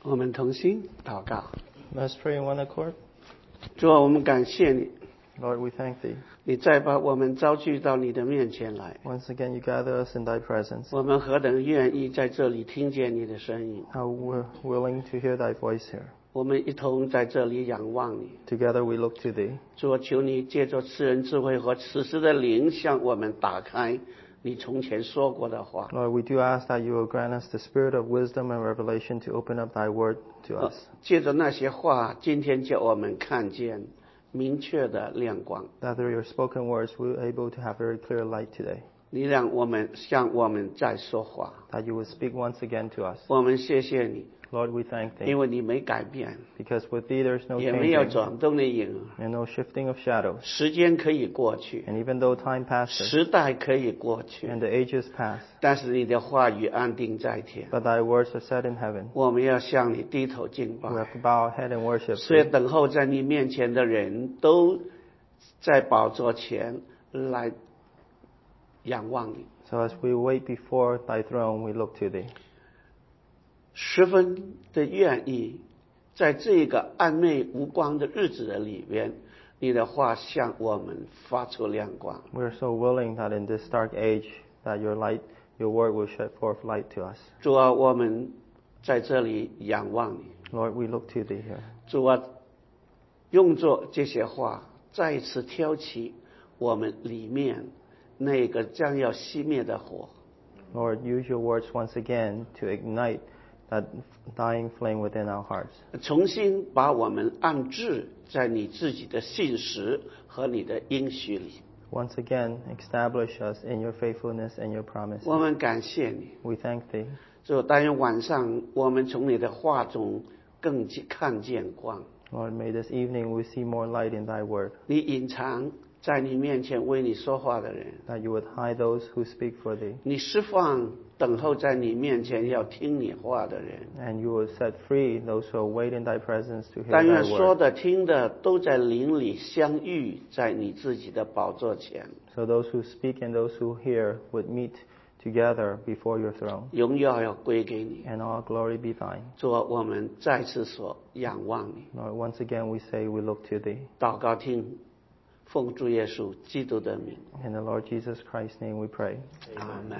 我们同心祷告。 Let's pray in one accord. 主啊，我们感谢你， Lord, we thank Thee. 你再把我们召聚到你的面前来。 Once again, You gather us in Thy presence. 我们何等愿意在这里听见你的声音。 How we're willing to hear Thy voice here. 我们一同在这里仰望你。 Together we look to Thee. 主啊，求你借着赐人智慧和此时的灵，向我们打开你从前说过的话。 Lord, we do ask that You will grant us the spirit of wisdom and revelation to open up Thy word to us. 借着那些话，今天叫我们看见明确的亮光。 That through Your spoken words we are able to have very clear light today. 你让我们向我们再说话。 That You will speak once again to us. 我们谢谢你， Lord, we thank 因 Thee. 为你没改变， Because with Thee there is no 也没有 changing 转动的影。 and no shifting of shadows. 时间可以过去， And even though time passes 时代可以过去， and the ages pass, 但是你的话语安定在天。 but Thy words are set in heaven. 我们要向你低头敬 We have 拜， to bow our head and worship 所以 Thee. 等候在你面前的人都在宝座前来仰望你， So as we wait before Thy throne, we look to Thee. 十分的愿意在这个暗昧无光的日子的里边，你的话向我们发出亮光。 We are so willing that in this dark age, that Your light, Your word will shed forth light to us. 主啊，我们在这里仰望你。 Lord, we look to Thee here. 主啊，用作这些话再一次挑起我们里面那个将要熄灭的火。 Lord, use Your words once again to ignite that dying flame within our hearts. 重新把我们安置在你自己的信实和你的应许里。 Once again, establish us in Your faithfulness and Your promise. 我们感谢你， We thank Thee. 主，但愿晚上我们从你的话中更看见光。 Lord, may this evening we see more light in Thy word, 你隐藏在你面前为你说话的人， that You would hide those who speak for Thee, 你释放等候在你面前要听你话的人。 and You will set free those who wait in Thy presence to hear 但愿 Thy 说 word. 的听的都在灵里相遇，在你自己的宝座前。 So those who speak and those who hear would meet together before Your throne, 荣耀要归给你。 and all glory be Thine. 主啊，我们再次说仰望你， Lord, once again we say we look to Thee. 祷告听，奉主耶稣基督的名， In the Lord Jesus Christ's name we pray. 阿门。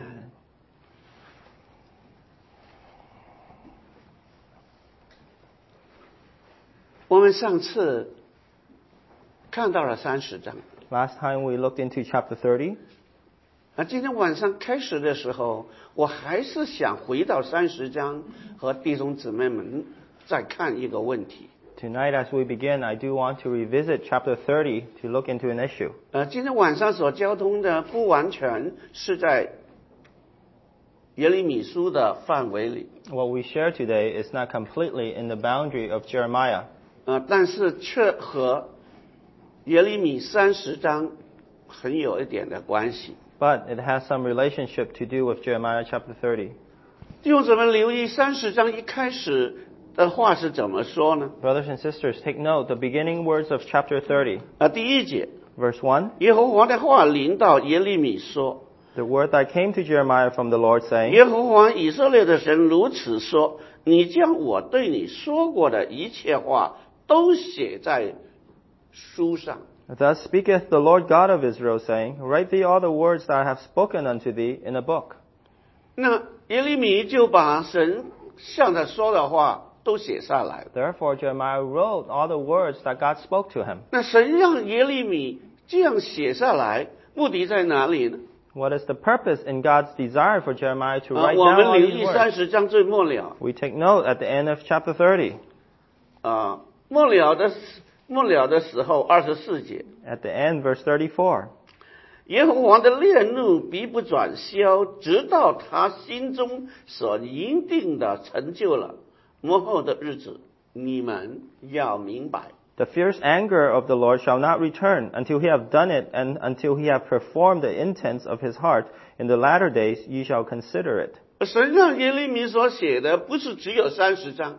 我们上次看到了30章， Last time we looked into chapter 30. 今天晚上开始的时候，我还是想回到30章，和弟兄姊妹们再看一个问题。 Tonight as we begin, I do want to revisit chapter 30 to look into an issue. 今天晚上所交通的不完全是在耶利米书的范围里， What we share today is not completely in the boundary of Jeremiah, 但是却和耶利米30章很有一点的关系。 but it has some relationship to do with Jeremiah chapter 30. 弟兄姊妹留意30章一开始的话是怎么说呢？ Brothers and sisters, take note the beginning words of chapter 30, 第一节， verse 1. 耶和华的话临到耶利米说， The word that came to Jeremiah from the Lord saying, 耶和华以色列的神如此说：你将我对你说过的一切话都写在书上。 Thus speaketh the Lord God of Israel, saying, Write thee all the words that I have spoken unto thee in a book. 那耶利米就把神向他说的话都写下来了。 Therefore Jeremiah wrote all the words that God spoke to him. 那神让耶利米这样写下来，目的在哪里呢？ What is the purpose in God's desire for Jeremiah to write 我 down 们 all 留 these 意 words? 30章最末了， We take note at the end of chapter 30. 末了的时候24节， At the end, verse 34. 耶和华的烈怒必不转消，直到他心中所应定的成就了。末后的日子，你们要明白。 The fierce anger of the Lord shall not return until he have done it, and until he have performed the intents of his heart. In the latter days ye shall consider it. 神让耶利米所写的不是只有30章，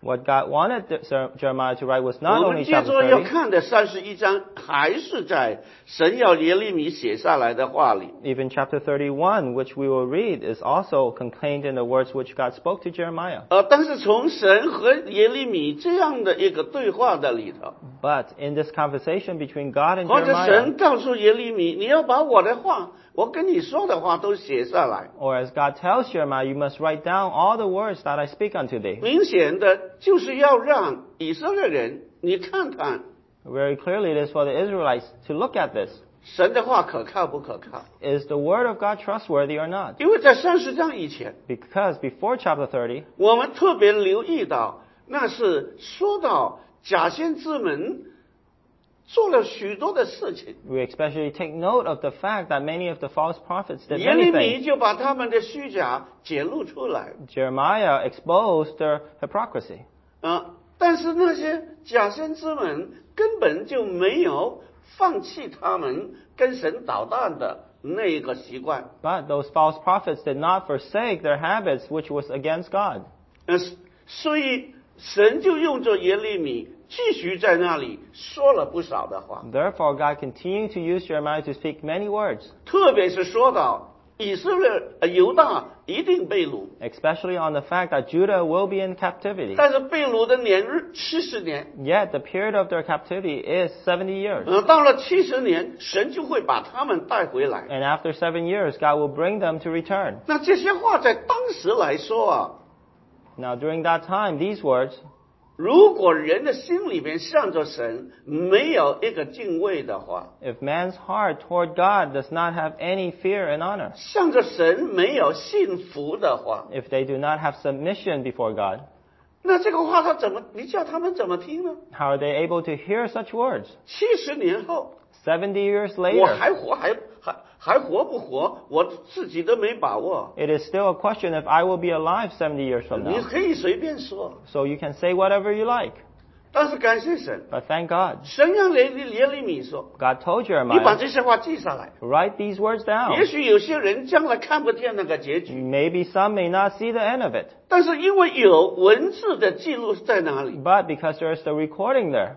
What God wanted Jeremiah to write was not 我们 only 接 chapter 着要 30, 看的31章还是在神要耶利米写下来的话里。 even chapter 31, which we will read, is also contained in the words which God spoke to Jeremiah. 但是从神和耶利米这样的一个对话的里头， But in this conversation between God and 或者 Jeremiah, 神告诉耶利米，你要把我的话，我跟你说的话都写下来。 or as God tells Jeremiah, you must write down all the words that I speak unto thee. 明显的就是要让以色列人，你看看 Very clearly, it is for the Israelites to look at this. 神的话可靠不可靠？ Is the word of God trustworthy or not? 因为在30章以前， Because before chapter 30, 我们特别留意到，那是说到假先知们做了许多的事情， we especially take note of the fact that many of the false prophets did 耶利 many 米 things. 就把他们的虚假揭露出来。 Jeremiah exposed their hypocrisy. 但是那些假先知们根本就没有放弃他们跟神捣蛋的那一个习惯。 But those false prophets did not forsake their habits, which was against God. 所以神就用着耶利米继续在那里说了不少的话， Therefore, God continued to use Jeremiah to speak many words, 特别是说到以色列犹大一定被掳， especially on the fact that Judah will be in captivity. 但是被掳的年日70年， Yet the period of their captivity is 70 years. 到了70年，神就会把他们带回来。 And after 7 years, God will bring them to return. 那这些话在当时来说 Now, during that time, these words, 如果人的心里面向着神没有一个敬畏的话， if man's heart toward God does not have any fear and honor, 向着神没有信服的话， if they do not have submission before God, 那这个话你叫他们怎么听呢？ how are they able to hear such words? 70年后， 70 years 我 later, 还活不活，我自己都没把握。 it is still a question if I will be alive 70 years from 你 now. 可以随便说， So you can say whatever you like. 但是感谢神， But thank God, 神让耶利米说， God told 你把 Jeremiah, 这些话记下来。 write these words 也 down. 许有些人将来看不见那个结局， Maybe some may not see the end of it. 但是因为有文字的记录在哪里， But because there is the recording there,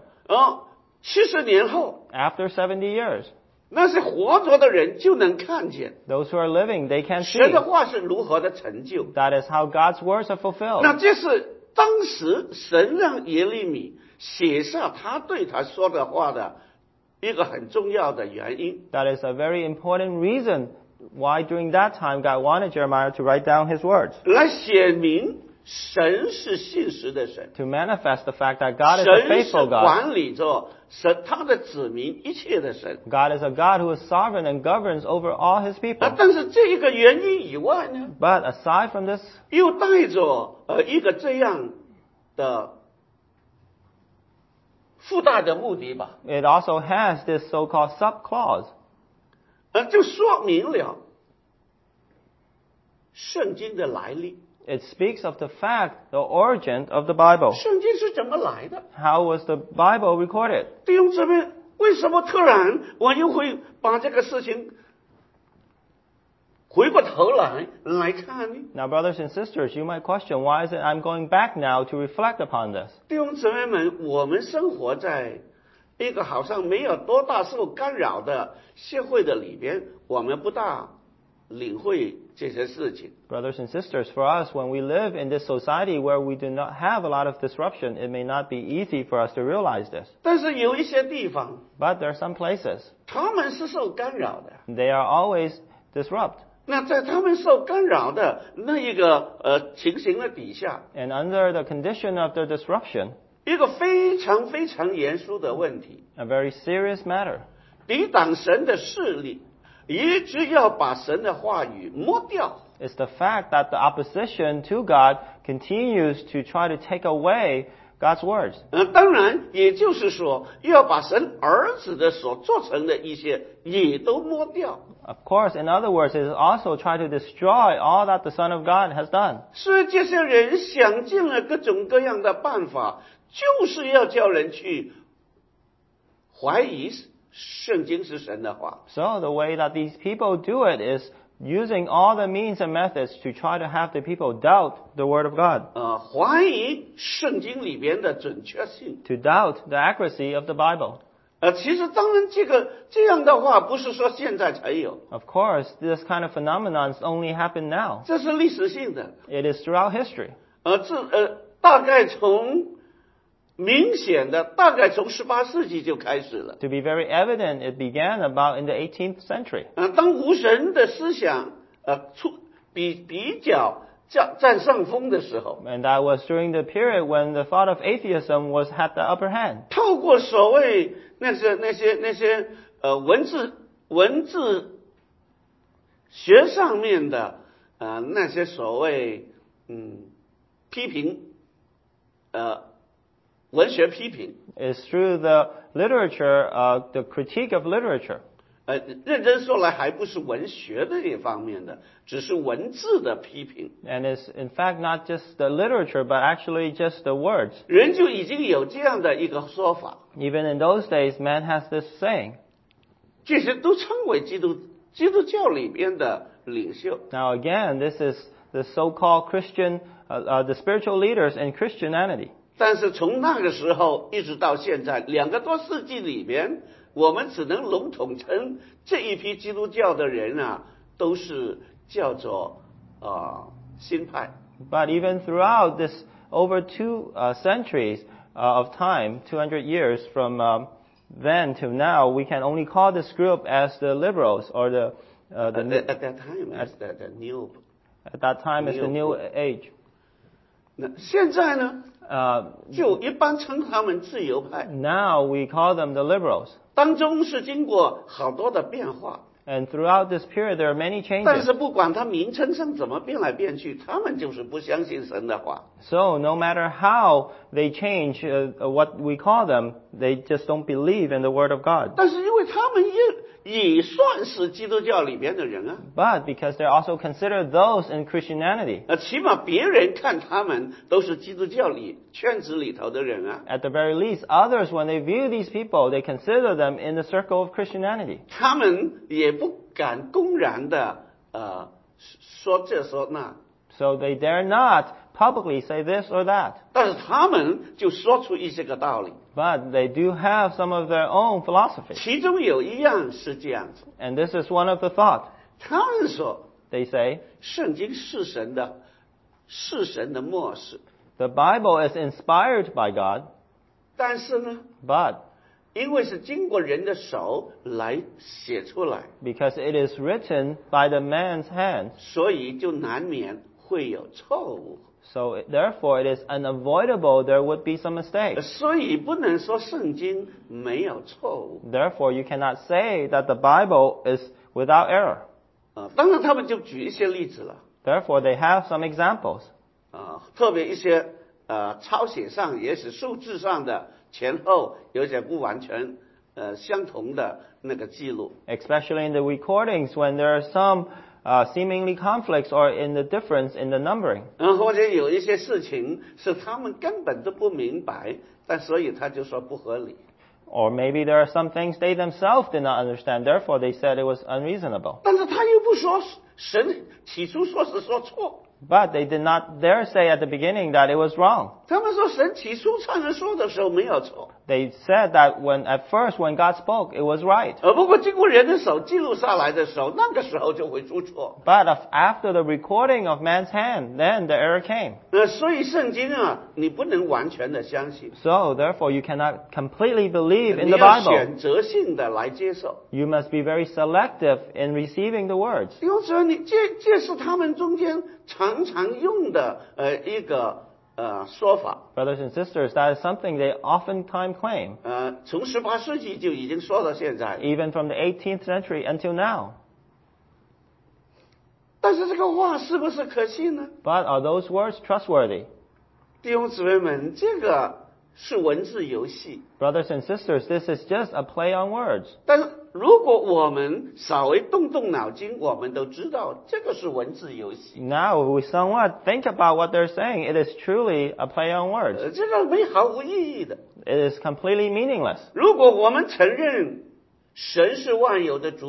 70年后， after 70 years, 那些活着的人就能看见 those who are living, they can see. 神的话是如何的成就。 That is how God's words are fulfilled. 那这是当时神让耶利米写下他对他说的话的一个很重要的原因。 That is a very important reason why during that time God wanted Jeremiah to write down his words. 来显明神是信实的神， To manifest the fact that God is a 神是 faithful God. 管理着神他的子民一切的神。 God is a God who is sovereign and governs over all his people. 但是这一个原因以外呢， But aside from this, 又带着一个这样的附带的目的吧， it also has this so-called sub-clause. 就说明了圣经的来历。 It speaks of the fact, the origin of the Bible. 圣经是怎么来的？ How was the Bible recorded? 弟兄姊妹，为什么突然我又会把这个事情回过头来看呢？ Now, brothers and sisters, you might question, why is it I'm going back now to reflect upon this? 弟兄姊妹们，我们生活在一个好像没有多大受干扰的社会的里边，我们不大领会这些事情。 Brothers and sisters, for us, when we live in this society where we do not have a lot of disruption, it may not be easy for us to realize this. 但是有一些地方， But there are some places, 他们是受干扰的。 they are always disrupt. 那在他们受干扰的那一个情形的底下， And under the condition of the disruption, 一个非常非常严肃的问题， a very serious matter, 抵挡神的势力，一直要把神的话语抹掉。 is the fact that the opposition to God continues to try to take away God's words. 当然，也就是说，要把神儿子的所做成的一些也都抹掉。 Of course, in other words, it is also try to destroy all that the Son of God has done. 所以这些人想尽了各种各样的办法，就是要叫人去怀疑圣经是神的话。 So the way that these people do it is using all the means and methods to try to have the people doubt the Word of God, 怀疑圣经里边的准确性。 to doubt the accuracy of the Bible. 其实当然这样的话，不是说现在才有， Of course, this kind of phenomenon only happened now. 这是历史性的。 It is throughout history. 大概明显的大概从18世纪就开始了。 To be very evident, it began about in the 18th century. 当无神的思想比较占上风的时候， And that was during the period when the thought of atheism had the upper hand. 透过所谓那些文字学上面的那些所谓批评文学批评， It's through the literature, the critique of literature. 认真说来还不是文学的一方面的，只是文字的批评。 And it's in fact not just the literature, but actually just the words. 人就已经有这样的一个说法， Even in those days, man has this saying. 这些都称为基督教里边的领袖。 Now again, this is the so-called Christian, the spiritual leaders in Christianity. 但是从那个时候一直到现在2个多世纪里边，我们只能笼统称这一批基督教的人都是叫做新派。 But even throughout this over 2 centuries of time, 200 years from then to now, we can only call this group as the liberals or At that time, as the new. At that time, it's the New Age. 那现在呢，就一般称他们自由派。 Now we call them the liberals. 当中是经过好多的变化， And throughout this period, there are many 但 changes. 是不管他名称上怎么变来变去，他们就是不相信神的话。 So no matter how they change what we call them, they just don't believe in the Word of God. 但是因为他们也算是基督教里边的人啊， But because they're also considered those in Christianity, 起码别人看他们都是基督教圈子里头的人啊， at the very least, others, when they view these people, they consider them in the circle of Christianity. 他们也不敢公然的说这说那， So they dare not publicly say this or that. 但是他们就说出一些个道理， But they do have some of their own philosophy. 其中有一样是这样子， And this is one of the thought. 他们说 They say, 圣经是神的默示， the Bible is inspired by God, 但是呢， but 因为是经过人的手来写出来， because it is written by the man's hands, 所以就难免会有错误， so therefore it is unavoidable there would be some mistakes. 所以不能说圣经没有错误。 Therefore you cannot say that the Bible is without error. 当然他们就举一些例子了， Therefore they have some examples. 特别一些抄写上也许数字上的前后有些不完全相同的那个记录， Especially in the recordings when there are some seemingly conflicts or in the difference in the numbering. 或者有一些事情是他们根本都不明白，但所以他就说不合理。 Or maybe there are some things they themselves did not understand, therefore they said it was unreasonable. 但是他又不说神起初说是说错， But they did not dare say at the beginning that it was wrong. 他们说神起初唱人说的时候没有错， They said that at first when God spoke, it was right. 不过经过人的手记录下来的时候，那个时候就会出错。 But after the recording of man's hand, then the error came. 所以圣经你不能完全的相信， So therefore you cannot completely believe in 你 the 要 Bible. 选择性的来接受。 You must be very selective in receiving the words. 因此，这是他们中间常常用的一个说法。 Brothers and sisters, that is something they oftentimes claim, 从18世纪就已经说到现在。 even from the 18th century until now. 但是这个话是不是可信呢？ But are those words trustworthy? 弟兄姊妹们，这个是文字游戏。 Brothers and sisters, this is just a play on words. 但是如果我们稍微动脑筋，我们都知道这个是文字游戏。 Now, if we somewhat think about what they're saying, it is truly a play on words. 这个毫无意义的。 It is completely meaningless. 如果我们承认神是万有的主宰，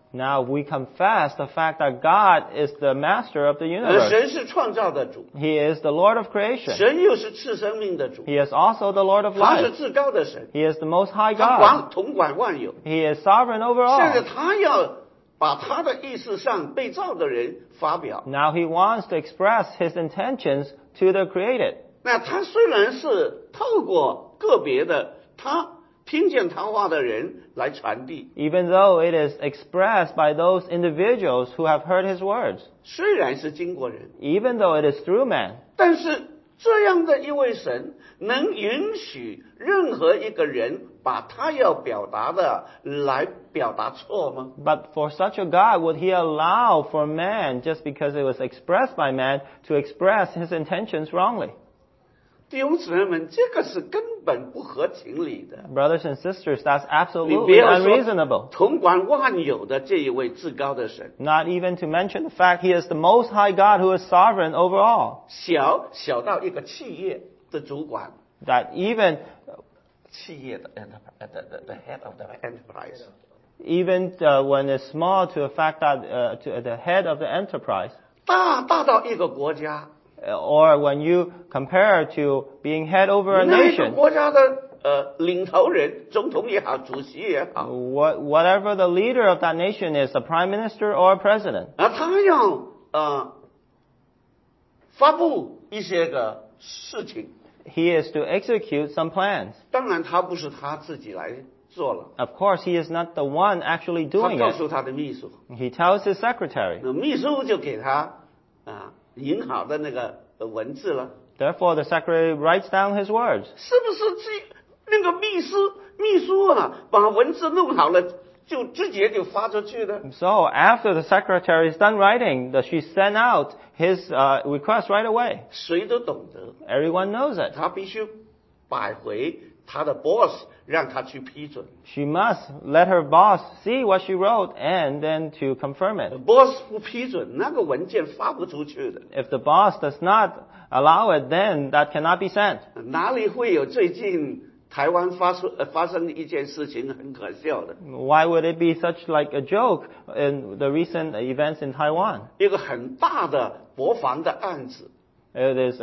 Now we confess the fact that God is the master of the universe. 神是创造的主， He is the Lord of creation. 神又是赐生命的主， He is also the Lord of 他是 life. 至高的神， He is the most high 他 God. 统管万有。 He is sovereign over 现在 all. 他要把他的意识上被造的人发表。 Now he wants to express his intentions to the created. 那他虽然是透过个别的他听见他话的人来传递， Even though it is expressed by those individuals who have heard his words. 虽然是经过人， Even though it is through man. 但是这样的一位神能允许任何一个人把他要表达的来表达错吗？ But for such a God, would he allow for man, just because it was expressed by man, to express his intentions wrongly? 弟兄姊妹们，这个是根本不合情理的。 Brothers and sisters, that's 你不 absolutely 要说 unreasonable. 统管万有的这一位至高的神， Not even to mention the fact he is the most high God who is sovereign over all. 小到一个企业的主管， That even 企业的 the head of the enterprise， even when it's small, to the fact that to the head of the enterprise, 大到一个国家， or when you compare to being head over a 那一个 nation, 国家的领头人，总统也好，主席也好， whatever the leader of that nation is, a prime minister or a president, 他要发布一些个事情， he is to execute some plans. 当然他不是他自己来做了， Of course, he is not the one actually 他 doing 告 it. 诉他的秘书， He tells his secretary. 那秘书就给他引好的那个文字了。 Therefore, the secretary writes down his words. 是不是那个秘书把文字弄好了，就直接就发出去的？ So, after the secretary is done writing, she sent out his request right away. 谁都懂得， Everyone knows it. 他必须摆回他的 boss， 让他去批准。 She must let her boss see what she wrote and then to confirm it. boss 不批准，那个文件发不出去的。 If the boss does not allow it, then that cannot be sent. 哪里会有最近台湾发生一件事情很可笑的？ Why would it be such like a joke in the recent events in Taiwan? 一个很大的国防的案子， It is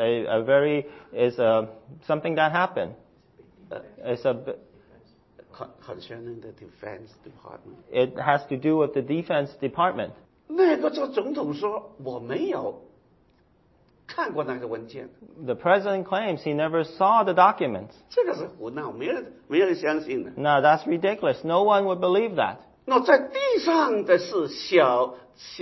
something that happened. It's concerning the defense department。 It has to do with the defense department. 那个总统说我没有看过那个文件， The president claims he never saw the documents. 这个是胡闹，没人相信的。 No, that's ridiculous. No one would believe that. 那在地上的是小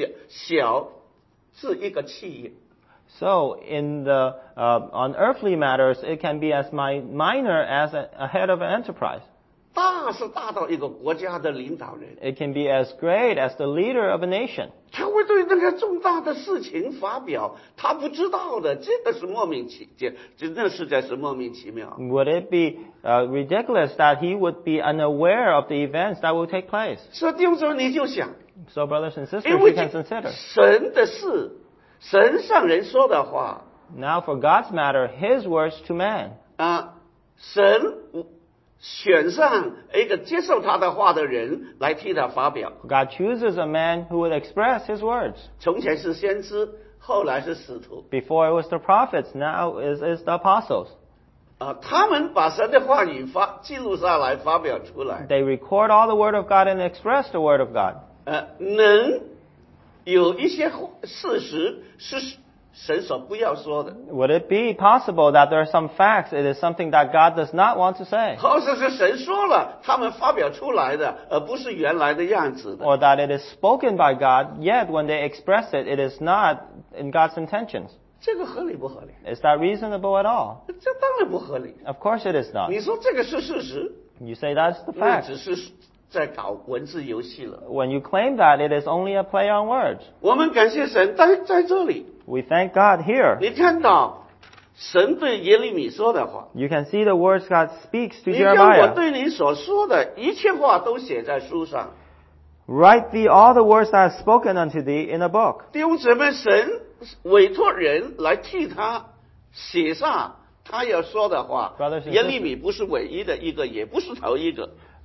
是一个企业， So in the on earthly matters, it can be as minor as a head of an enterprise. 大是大到一个国家的领导人， It can be as great as the leader of a nation. 他会对那个重大的事情发表他不知道的，这个是莫名其妙，真的实在是莫名其妙。 Would it be ridiculous that he would be unaware of the events that will take place? 所以弟兄姊妹，你就想， So brothers and sisters, 因 we 为 can consider. 神的事，神上人说的话 Now for God's matter, his words to man. 神选上一个接受他的话的人来替他发表。 God chooses a man who would express his words. 从前是先知，后来是使徒。 Before it was the prophets, now is the apostles. 他们把神的话语记录下来，发表出来。 They record all the word of God and express the word of God. 能有一些事实是神所不要说的， Would it be possible that there are some facts, it is something that God does not want to say? 或者是神说了，他们发表出来的，而不是原来的样子的。 Or that it is spoken by God, yet when they express it, it is not in God's intentions. 这个合理不合理？ Is that reasonable at all? 这当然不合理。 Of course it is not. 你说这个是事实， You say that's the 那 fact. 只是在搞文字游戏了。 When you claim that, it is only a play on words. 我们感谢神，在这里， We thank God here. 你看到神对耶利米说的话， You can see the words God speaks to 你将我 Jeremiah. 对你所说的一切话都写在书上。 Write thee all the words that I have spoken unto thee in a book. 弟兄姊妹，神委托人来替他写下他要说的话 Brothers and。sisters。 耶利米不是唯一的一个，也不是头一个。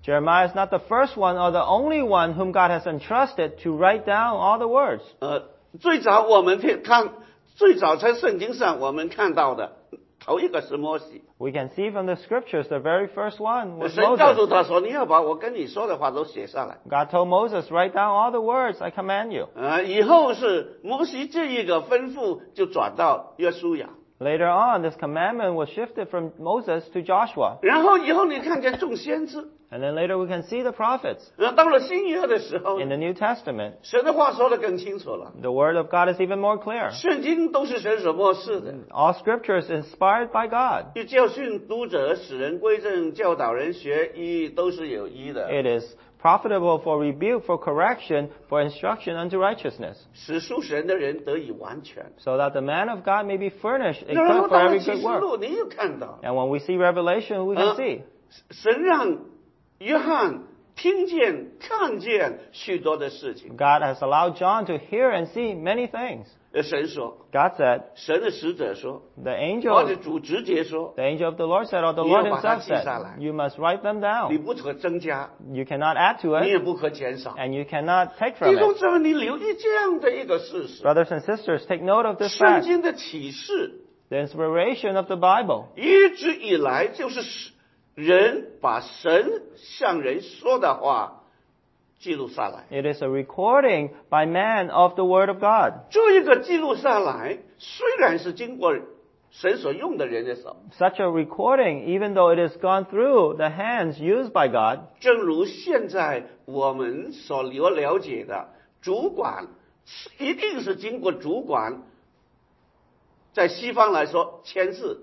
Jeremiah is not the first one or the only one whom God has entrusted to write down all the words. 最早在圣经上我们看到的头一个是摩西。 We can see from the scriptures the very first one was 神告诉 Moses. 他说：“你要把我跟你说的话都写下来。” God told Moses, write down all the words I command you. 以后是摩西这一个吩咐就转到约书亚。 Later on, this commandment was shifted from Moses to Joshua. 然后以后你看见众先知。 And then later we can see the prophets. 到了新约的时候， In the New Testament, 神的话说得更清楚了。 the word of God is even more clear. 圣经都是神所默示的， All scripture is inspired by God. 就教训读者，使人归正，教导人学义，都是有益的， It is profitable for rebuke, for correction, for instruction unto righteousness, 使属神的人得以完全。 so that the man of God may be furnished, 然后 equipped for 到了 every 启 good 示 work. 录，你又看到， And when we see Revelation, we can see 神让约翰听见、看见许多的事情。 God has allowed John to hear and see many things. 神说， God said, 神的使者说， the 我的 angel, 主直接说， the angel of the Lord said, or the 你要 Lord 把它 himself 记下来。 said, you must write them 你 down. 不可增加， You cannot add to 你也 it, 不可减少。 and you cannot take 弟 from 兄 it. 姊妹，你留意这样的一个事实： Brothers and sisters, take note of this 圣 fact. 经的启示 The inspiration of the Bible 一直以来就是人把神向人说的话记录下来。 It is a recording by man of the Word of God. 这一个记录下来，虽然是经过神所用的人的手， Such a recording, even though it has gone through the hands used by God, 正如现在我们所了解的，主管一定是经过主管，在西方来说签字。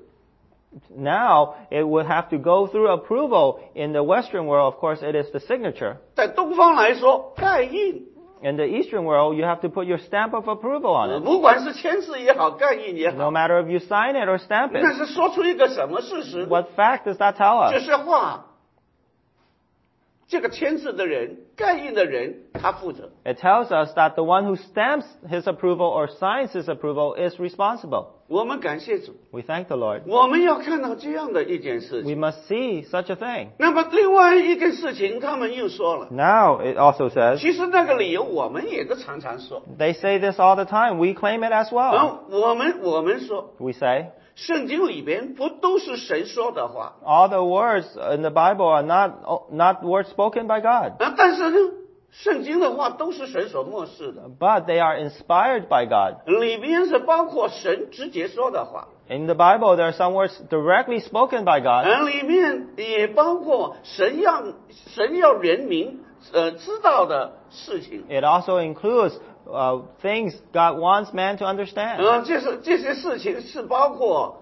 now it would have to go through approval. In the Western world, of course, it is the signature. 在东方来说，盖印。 In the Eastern world, you have to put your stamp of approval on it. 不管是签字也好，盖印也 No 好， matter if you sign it or stamp 那 it. 是说出一个什么事实？ What fact does that tell 这 us? 是话。这个签字的人、盖印的人，他负责。 It tells us that the one who stamps his approval or signs his approval is responsible. 我们感谢主， We thank the Lord. 我们要看到这样的一件事 We 情。 must see such a thing. 那么另外一件事情，他们又说了， Now, it also says, 其实那个理由我们也都常常说。 they say this all the time. We claim it as 然 well. 后我们说， We say, 圣经里边不都是神说的话？ all the words in the Bible are not words spoken by God, 但是呢，圣经的话都是神所默示的， but they are inspired by God. 里边是包括神直接说的话。 In the Bible, there are some words directly spoken by God, 里面也包括神要人民知道的事情。 it also includes things God wants man to understand. 这些事情是包括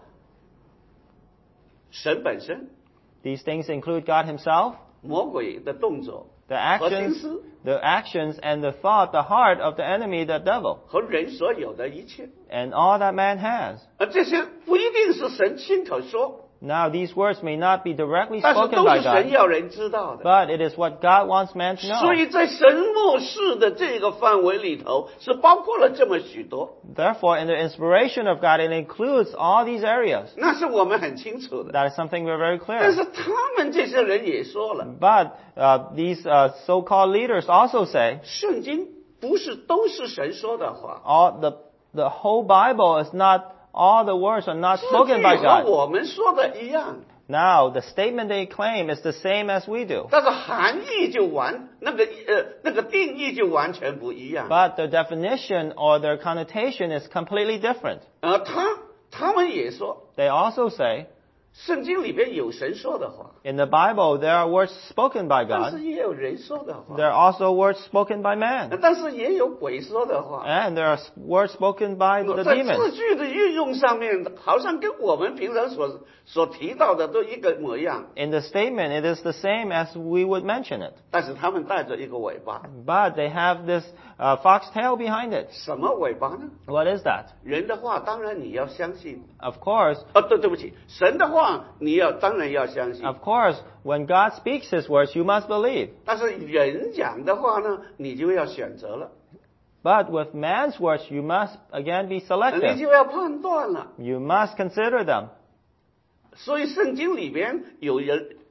神本身、 These things include God himself, 魔鬼的动作 the 和心 actions, 思 the actions and the thought, the heart of the enemy, the devil, 和人所有的一切。 and all that man has. 这些不一定是神亲口说， Now, these words may not be directly 但是 spoken 都 by 是神 God, 要人知道的。 but it is what God wants man to 所 know. 以在神默示的这个范围里头，是包括了这么许多， Therefore, in the inspiration of God, it includes all these areas. 那是我们很清楚的。 That is something we're very 但 clear. 是他们这些人也说了， But these so-called leaders also say 圣经不是都是神说的话， the whole Bible is not, all the words are not 字 spoken 句 by 和 God. 我们说的一样， Now, the statement they claim is the same as we do. 但是含义就那个定义就完全不一样。 But their definition or their connotation is completely different. 他们也说， They also say, 圣经里边有神说的话， in the Bible, there are words spoken by 但 God. 是也有人说的话， There are also words spoken by man. 但是也有鬼说的话。 And there are words spoken by the 在字 demons. 句的运用上面，好像跟我们平常所提到的都一个模样， In the statement, it is the same as we would mention it. 但是他们带着一个尾巴， But they have this foxtail behind it. 什么尾巴呢？ What is that? 人的话当然你要相信， Of course, 对不起，神的话你当然要相信， of course, when God speaks His words, you must believe. 但是人讲的话呢，你就要选择了， But with man's words, you must again be 你 selective. 就要判断了。 You must consider them. 所以圣经里边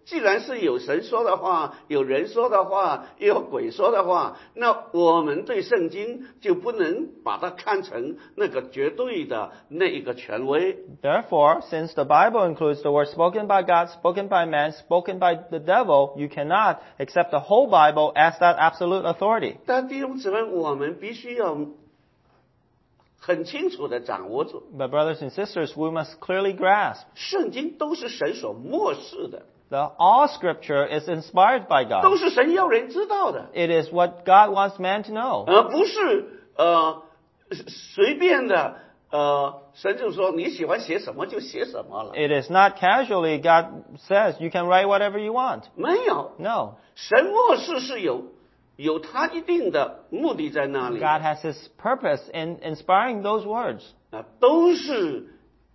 既然是有神说的话，有人说的话，也有鬼说的话，那我们对圣经就不能把它看成那个绝对的那一个权威。 Therefore, since the Bible includes the word spoken by God, spoken by man, spoken by the devil, you cannot accept the whole Bible as that absolute authority. 但弟兄姊妹，我们必须要很清楚地掌握住， But brothers and sisters, we must clearly grasp 圣经都是神所默示的， that all scripture is inspired by 都 God. 是神要人知道的， It is what God wants man to know. 而不是随便的神就说你喜欢写什么就写什么了， It is not casually God says you can write whatever you want. 没有， No. 神默示是有他一定的目的在那里的， God has His purpose in inspiring those words. 都是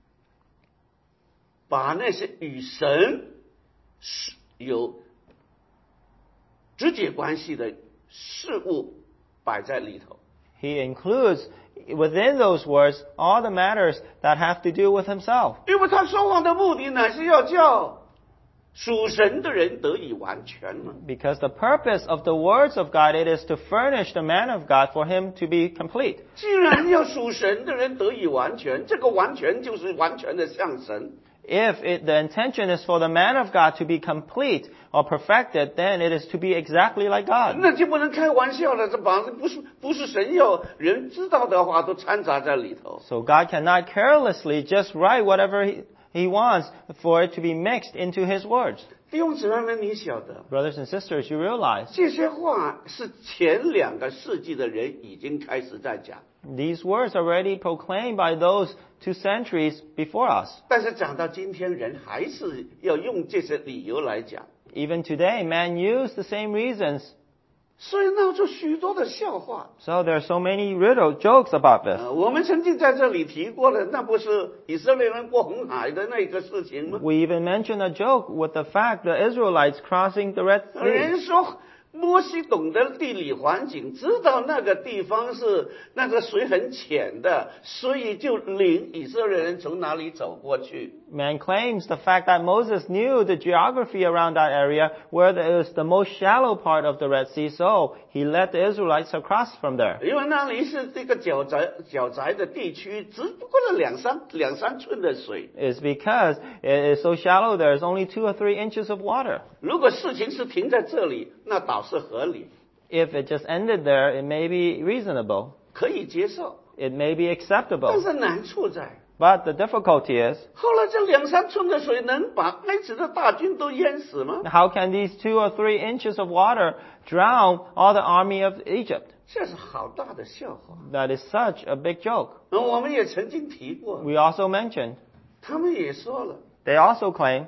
把那些与神是有直接关系的事物摆在里头。 He includes within those words all the matters that have to do with Himself. 因为他说谎的目的乃是要叫属神的人得以完全嘛。 Because the purpose of the words of God, it is to furnish the man of God for him to be complete. 既然要属神的人得以完全，这个完全就是完全的像神。 If the intention is for the man of God to be complete or perfected, then it is to be exactly like God. 那就不能开玩笑了，这把不是神要人知道的话都掺杂在里头。 So God cannot carelessly just write whatever He wants for it to be mixed into His words. 弟兄姊妹们，你晓得 Brothers and sisters, you realize 这些话是前2个世纪的人已经开始在讲， these words are already proclaimed by those 2 centuries before us. 但是讲到今天，人还是要用这些理由来讲， Even today, man used the same reasons. 所以闹出许多的笑话。 So there are so many riddle jokes about this. 我们曾经在这里提过的，那不是以色列人过红海的那个事情吗？ We even mentioned a joke with the fact the Israelites crossing the Red Sea. 人说摩西懂得地理环境，知道那个地方是那个水很浅的，所以就领以色列人从哪里走过去。 Man claims the fact that Moses knew the geography around that area where there is the most shallow part of the Red Sea, so he led the Israelites across from there. 因为那里是这个脚宅的地区，只不过了两三寸的水。 It's because it is so shallow there is only 2 or 3 inches of water. 如果事情是停在这里，那倒是合理， If it just ended there, it may be reasonable. 可以接受。 It may be 但 acceptable. 是难处在， But the difficulty is, 后来这2、3寸的水能把埃及的大军都淹死吗？ how can these 2 or 3 inches of water drown all the army of Egypt? 这是好大的笑话。 That is such a big joke. 我们也曾经提过， We also mentioned, 他们也说了， they also claim,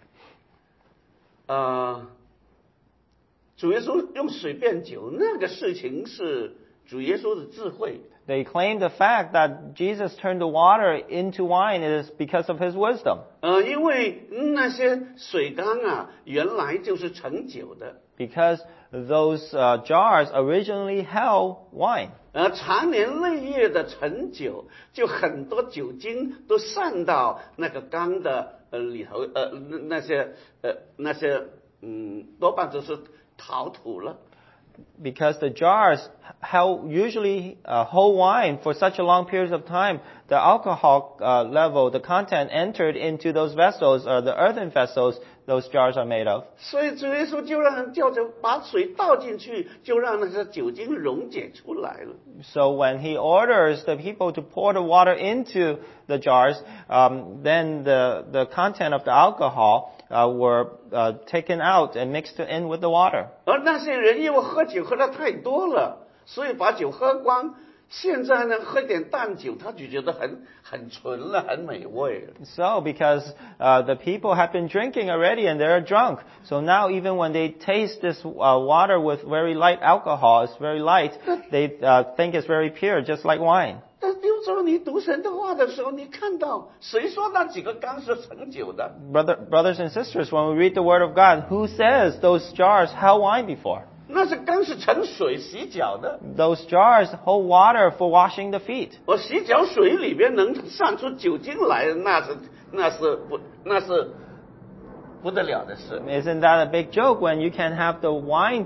主耶稣用水变酒，那个事情是主耶稣的智慧。 they claim the fact that Jesus turned the water into wine is because of His wisdom. 因为那些水缸啊，原来就是盛酒的， Because those jars originally held wine. 常年累月的陈酒，就很多酒精都散到那个缸的里头，那些多半都是陶土了。 Because the jars usually hold wine for such a long period of time, the alcohol level, the content entered into those vessels, or the earthen vessels those jars are made of. 所以主耶稣就让叫着把水倒进去，就让那些酒精溶解出来了。 So when he orders the people to pour the water into the jars, then the content of the alcohol were taken out and mixed in with the water. 而那些人因为喝酒喝得太多了，所以把酒喝光。现在呢，喝点淡酒，他就觉得很纯了，很美味了。 So because the people have been drinking already and they're drunk, so now even when they taste this water with very light alcohol, it's very light, they think it's very pure, just like wine. 但有时候你读神的话的时候，你看到谁说那几个缸是盛酒的？ Brothers and sisters, when we read the Word of God, who says those jars held wine before? 那是缸是盛水洗脚的。 Those jars hold water for washing the feet. 我洗脚水里边能散出酒精来，那是不得了的事。 Isn't that a big joke when you can have the wine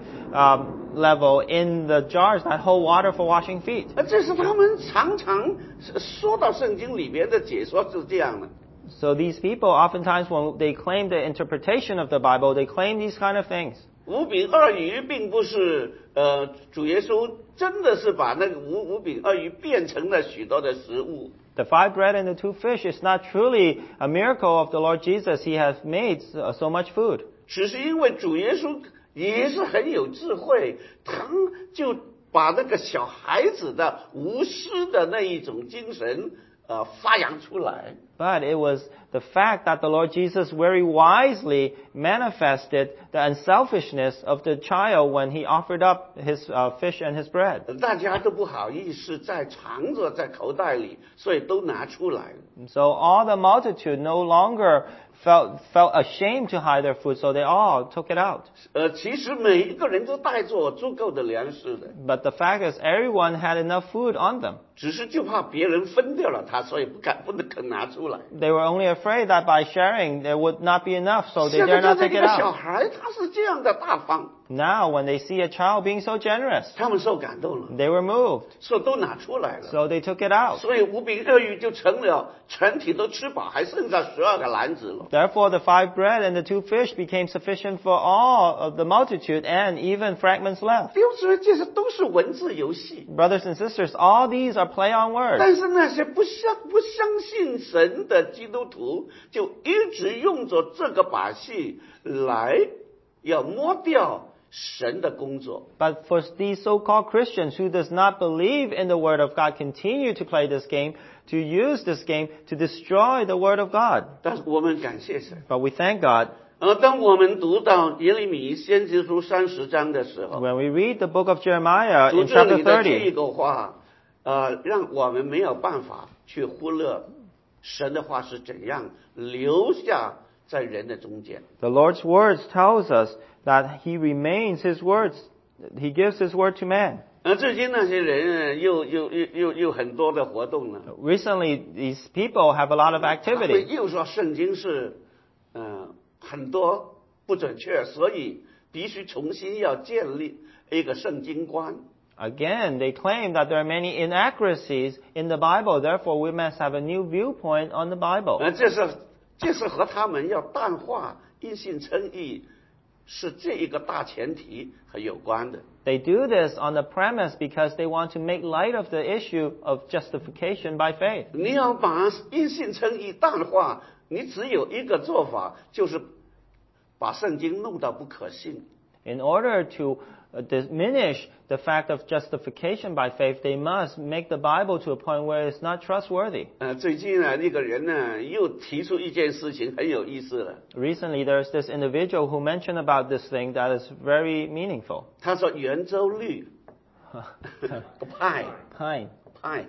level in the jars that hold water for washing feet? 这是他们常常说到圣经里边的解说是这样的。 So these people, oftentimes when they claim the interpretation of the Bible, they claim these kind of things. 五饼二鱼并不是主耶稣真的是把那个五饼二鱼变成了许多的食物。 The 5 bread and the 2 fish is not truly a miracle of the Lord Jesus. He has made so much food. 只是因为主耶稣也是很有智慧，他就把那个小孩子的无私的那一种精神发扬出来。 But it was the fact that the Lord Jesus very wisely manifested the unselfishness of the child when he offered up his fish and his bread. 大家都不好意思再藏着在口袋里，所以都拿出来了。 So all the multitude no longer felt ashamed to hide their food, so they all took it out. 其实每一个人都带着足够的粮食的， But the fact is, everyone had enough food on them. 只是就怕别人分掉了它，所以不肯拿出来。 They were only afraid that by sharing there would not be enough, so they 现 dare 在 not 看 take 这 it 个小 out. 孩，他是这样的大方， Now, when they see a child being so generous, 他们受感动了， they were moved, 所以都拿出来了。 so they took it out. 所以五饼二鱼就成了全体都吃饱，还剩下12个篮子了。 Therefore, the 5 bread and the 2 fish became sufficient for all of the multitude, and even fragments left. 弟兄姊妹，这些都是文字游戏。 Brothers and sisters, all these are play on words. 但是那些不相信神的基督徒，就一直用着这个把戏来要摸掉神的工作。 But for these so-called Christians who does not believe in the Word of God, continue to play this game, to use this game to destroy the Word of God. 但是我们感谢神。 But we thank God. 当我们读到耶利米先知书30章的时候， When we read the book of Jeremiah 读 in 这 chapter 里的这 30, 个话，让我们没有办法去忽略神的话是怎样留下在人的中间。 the Lord's words tells us that He remains His words. He gives His word to man. 最近那些人又很多的活动了。 Recently, these people have a lot of 他们 activity. 又说圣经是很多不准确，所以必须重新要建立一个圣经观。 Again, they claim that there are many inaccuracies in the Bible. Therefore, we must have a new viewpoint on the Bible. 这是和他们要淡化因信称义是这一个大前提很有关的。 They do this on the premise because they want to make light of the issue of justification by faith. 你要把因信称义淡化，你只有一个做法，就是把圣经弄到不可信。 In order to diminish the fact of justification by faith, they must make the Bible to a point where it's not trustworthy. 最近那个人呢，又提出一件事情很有意思了。 Recently, there's this individual who mentioned about this thing that is very meaningful. 他说圆周率派 Pi. 派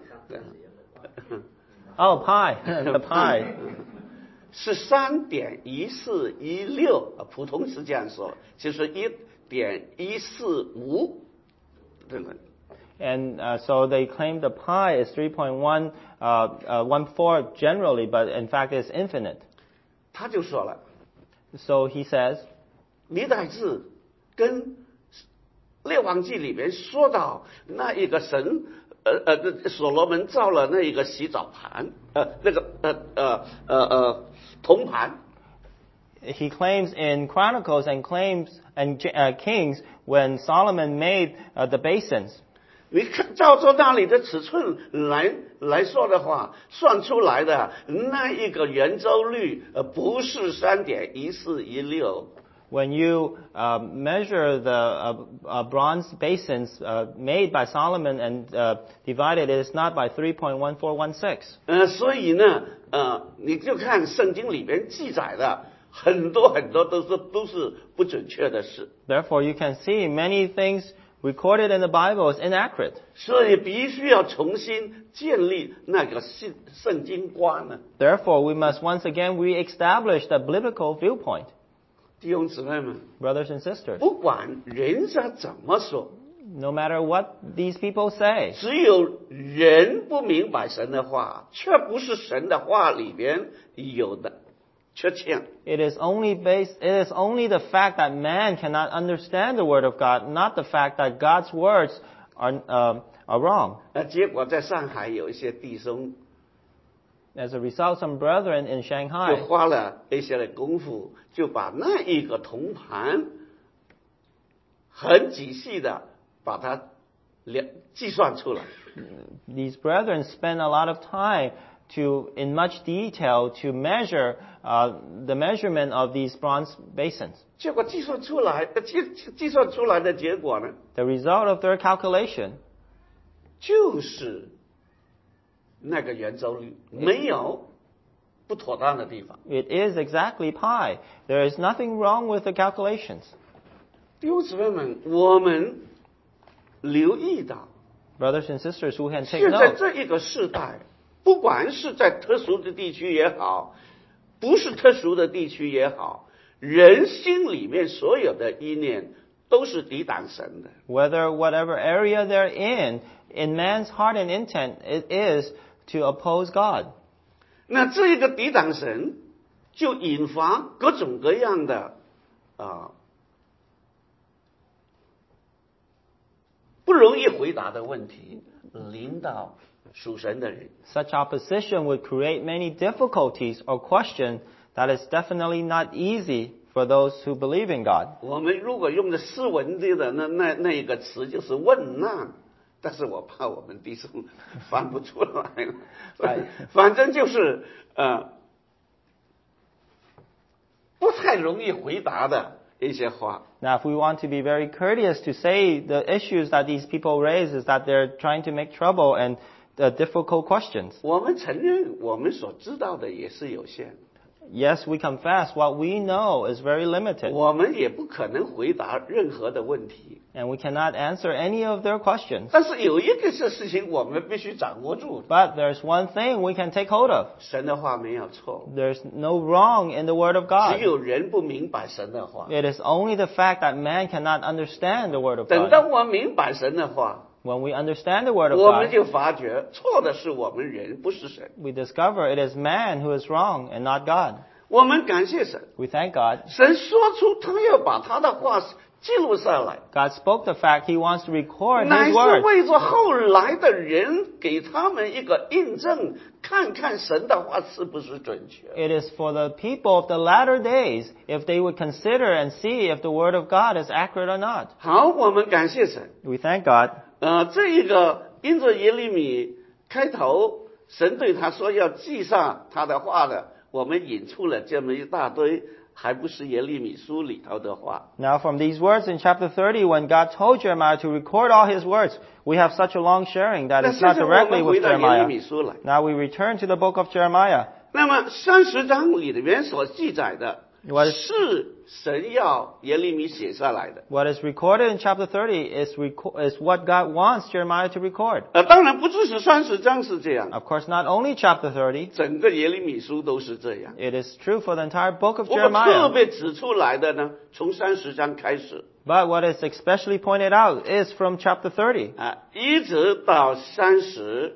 Oh, pi. The pi. 是3.1416，普通是这样说，就是1.145，对不对？ And so they claim the pi is 3.114 generally, but in fact it's infinite. 他就说了， So he says, 历代志跟列王记里面说到那一个神，所罗门造了那一个洗澡盘，铜盘。 he claims in Chronicles and Kings when Solomon made the basins. 你看，照着那里的尺寸来说的话，算出来的那一个圆周率，不是3.1416。 When you measure the bronze basins made by Solomon and divided, it is not by 3.1416. 所以呢，你就看圣经里边记载的很多都是不准确的事。 Therefore, you can see many things recorded in the Bible is inaccurate. 所以必须要重新建立那个圣经观呢。 Therefore, we must once again re-establish the biblical viewpoint. 弟兄姊妹们， Brothers and sisters, 不管人家怎么说， no matter what these people say, 只有人不明白神的话，却不是神的话里边有的缺欠。 It is only the fact that man cannot understand the word of God, not the fact that God's words are wrong. 结果在上海有一些弟兄 As a result, some brethren in 就 Shanghai 花了一些的功夫，就把那一个铜盘很仔细的把它计算出来。 these brethren spend a lot of time in much detail to measure the measurement of these bronze basins. 结果计算出来的结果呢， The result of their calculation 就是那个圆周率没有不妥当的地方。 it is exactly pi. There is nothing wrong with the calculations. 弟兄姊妹们，我们留意到， Brothers and sisters who can take 现在 note, 这一个世代，不管是在特殊的地区也好，不是特殊的地区也好，人心里面所有的意念都是抵挡神的。 whatever area they're in man's heart and intent, it is to oppose God. 那这一个抵挡神，就引发各种各样的不容易回答的问题，临到属神的人。 Such opposition would create many difficulties or questions that is definitely not easy for those who believe in God. 我们如果用的斯文的那一个词就是问难，但是我怕我们弟兄翻不出来了。反正就是不太容易回答的一些话。 Now, if we want to be very courteous to say the issues that these people raise is that they're trying to make trouble and difficult questions. 我们承认我们所知道的也是有限， Yes, we confess what we know is very limited, 我们也不可能回答任何的问题。 and we cannot answer any of their questions. 但是有一个事情我们必须掌握住， But there's one thing we can take hold of. 神的话没有错， There's no wrong in the Word of 只 God. 有人不明白神的话。 It is only the fact that man cannot understand the Word of 等到 God. 我明白神的话， When we understand the Word of 我们 God, 就发觉错的是我们人，不是神。 we discover it is man who is wrong and not God. 我们感谢神， We thank God. 神说出他要把他的话记录下来， God spoke the fact He wants to record 乃 His 是 Word. 为着后来的人给他们一个印证，看看神的话是不是准确。 It is for the people of the latter days, if they would consider and see if the Word of God is accurate or not. 好，我们感谢神。 We thank God. 这一个因着耶利米开头，神对他说要记上他的话的，我们引出了这么一大堆，还不是耶利米书里头的话。 Now from these words in chapter 30, when God told Jeremiah to record all his words, we have such a long sharing that 那 it's 现 not 在我 directly 们回 with 到耶利米 Jeremiah. 书来。 Now we return to the book of Jeremiah. 那么30章里面所记载的， What is- 是神要耶利米写下来的。 What is recorded in chapter 30 is what God wants Jeremiah to record. 当然不只是30章是这样， Of course, not only chapter 30, 整个耶利米书都是这样。 it is true for the entire book of 不过特 Jeremiah. 别指出来的呢，从30章开始 But what is especially pointed out is from chapter 30 一直到31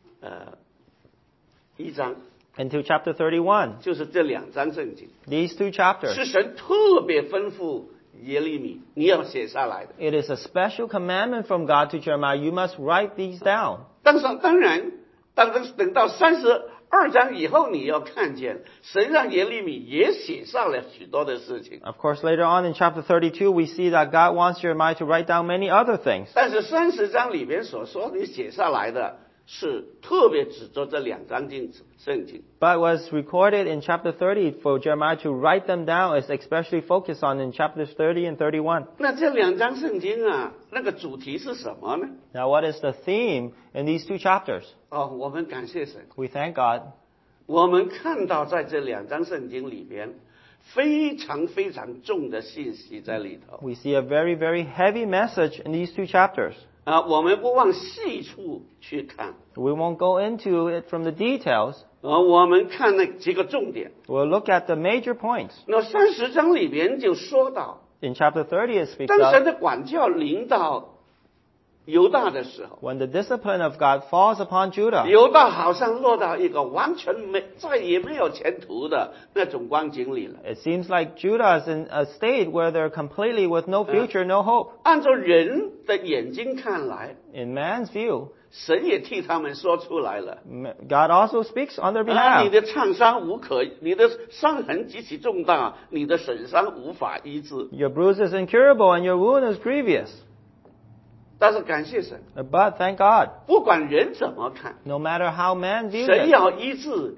章， until chapter 31. 就是这2章圣经， These two chapters. 是神特别吩咐耶利米你要写下来的。 It is a special commandment from God to Jeremiah. You must write these down. 当然，等到32章以后，你要看见神让耶利米也写上了许多的事情。 Of course, later on in chapter 32, we see that God wants Jeremiah to write down many other things. 但是30章里边所说你写下来的，是特别指着这2章圣经。 But what's recorded in chapter 30 for Jeremiah to write them down is especially focused on in chapters 30 and 31. 那这2章圣经啊，那个主题是什么呢？ Now, what is the theme in these two chapters? 我们感谢神， We thank God. 我们看到在这2章圣经里边，非常非常重的信息在里头。 We see a very, very heavy message in these two chapters. 我们不往细处去看， We won't go into it from the details. 我们看那几个重点。 We'll look at the major points. 那30章里边就说到， In chapter 30, it speaks 当神 of 的管教临到犹大的时候， when the discipline of God falls upon Judah, 犹大好像落到一个完全再也没有前途的那种光景里了。 it seems like Judah is in a state where they're completely with no future, no hope. 按照人的眼睛看来， In man's view, 神也替他们说出来了。 God also speaks on their 你 behalf. 的创伤你的伤痕极其重大，你的损伤无法医治。 Your bruise is incurable and your wound is grievous. 但是感谢神， But thank God, 不管人怎么看， no matter how man views 神 it, 要医治，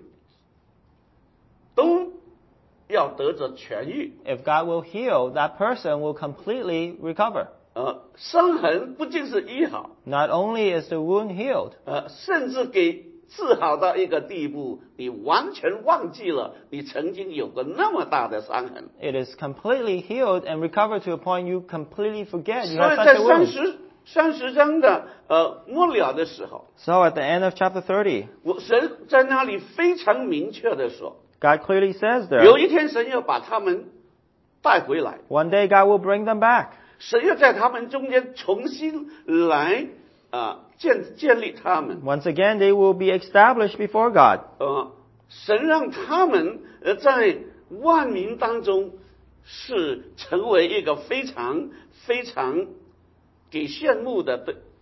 都要得着痊愈。 if God will heal, that person will completely recover. 伤痕不仅是医好， Not only is the wound healed, 甚至给治好到一个地步，你完全忘记了你曾经有过那么大的伤痕。 it is completely healed and recovered to a point you completely forget 所 you 以 have 在 such a wound. 30章的末了的时候， So at the end of chapter 30, 神在那里非常明确的说， God clearly says 有 there, 一天神要把他们带回来， one day God will bring them back. 神要在他们中间重新来建立他们。 Once again, they will be established before God. 神让他们在万民当中是成为一个非常非常给羡慕的。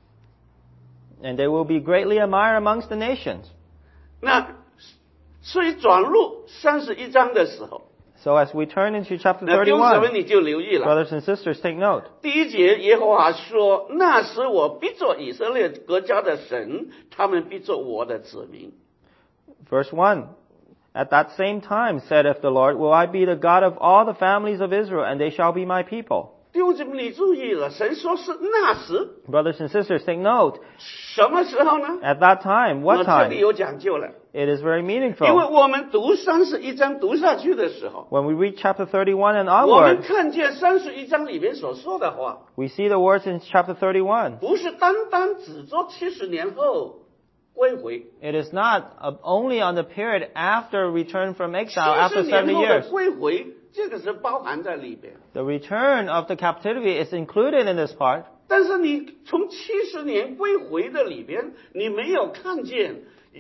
And they will be greatly admired amongst the nations. 那所以转入31章的时候， So as we turn into chapter 那弟兄姊妹 31, 你就留意了。 brothers and sisters, take note. 第一节，耶和华说：“那时我必做以色列国家的神，他们必做我的子民。” Verse 1. At that same time, saith the Lord, will I be the God of all the families of Israel, and they shall be my people. 弟兄姊妹，你注意了，神说是那时， Brothers and sisters, take note. 什么时候呢？ At that time, what 这里 time? 有讲究了， It is very 因为 meaningful. 我们读31章读下去的时候， When we read chapter 31 and 我们 onward, 看见31章里面所说的话， we see the words in chapter 31. 不是单单只做70年后归回， It is not only on the period after return from exile, 70 after 70 年后的 years. 归回，这个是包含在里边。 The return of the captivity is included in this part. 但是你从70年归回的里边，你没有看见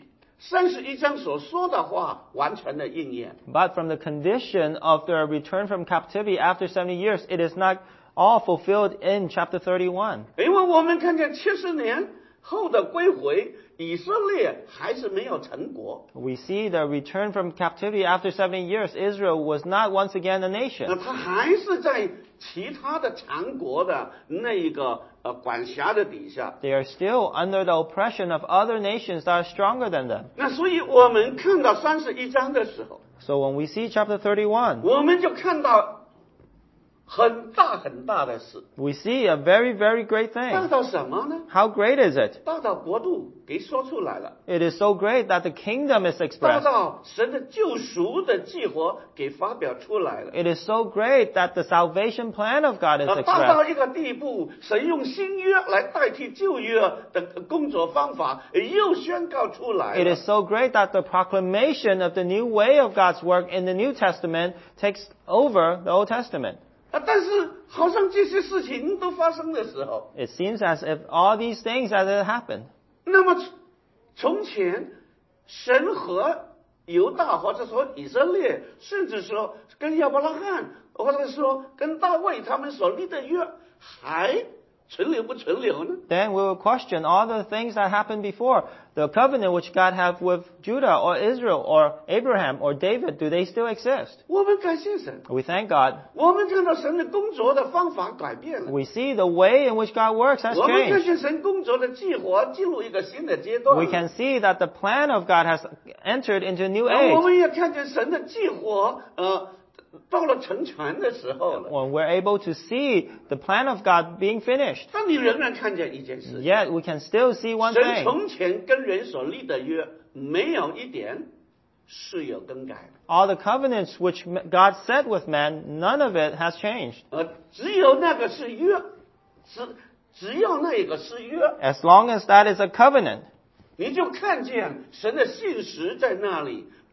31章所说的话完全的应验。 But from the condition of their return from captivity after 70 years, it is not all fulfilled in chapter 31. 因为我们看见70年后的归回，以色列还是没有成国， We see the return from captivity after 70 years, Israel was not once again a 那 nation. 他还是在其他的强国的那一个管辖的底下。 They are still under the oppression of other nations that are stronger than them. 那所以我们看到31章的时候， So when we see chapter 31, 我们就看到很大很大的事。 we see a very, very great 大 thing. 到什么呢？ How great is it? 大到国度给说出来了。 It is so great that the kingdom is 大 expressed. 到神的救赎的计划给发表出来了， It is so great that the salvation plan of God is 大到 expressed. 一个地步，神用新约来代替旧约的工作方法又宣告出来 It 了 is so great that the proclamation of the new way of God's work in the New Testament takes over the Old Testament. 但是好像这些事情都发生的时候， It seems as if all these things as it happened. 那么从前神和犹大或者说以色列，甚至说跟亚伯拉罕或者说跟大卫他们所立的约，还存留不存留呢？ Then we will question all the things that happened before. The covenant which God had with Judah or Israel or Abraham or David, do they still exist? 我们感谢神， We thank God. 我们看到神的工作的方法改变了。 We see the way in which God works has 我们看 changed. 见神工作的计划进入一个新的阶段。 We can see that the plan of God has entered into a new 我 age. 们也看见神的计划，到了成全的时候了。 When we're able to see the plan of God being finished. 但你仍然看见一件事情， Yet we can still see one 神 thing. 从前跟人所立的约，没有一点是有更改的。 All the covenants which God set with man, none of it has changed. 只有那个是约，只要那一个是约， As long as that is a covenant, 你就看见神的信实在那里，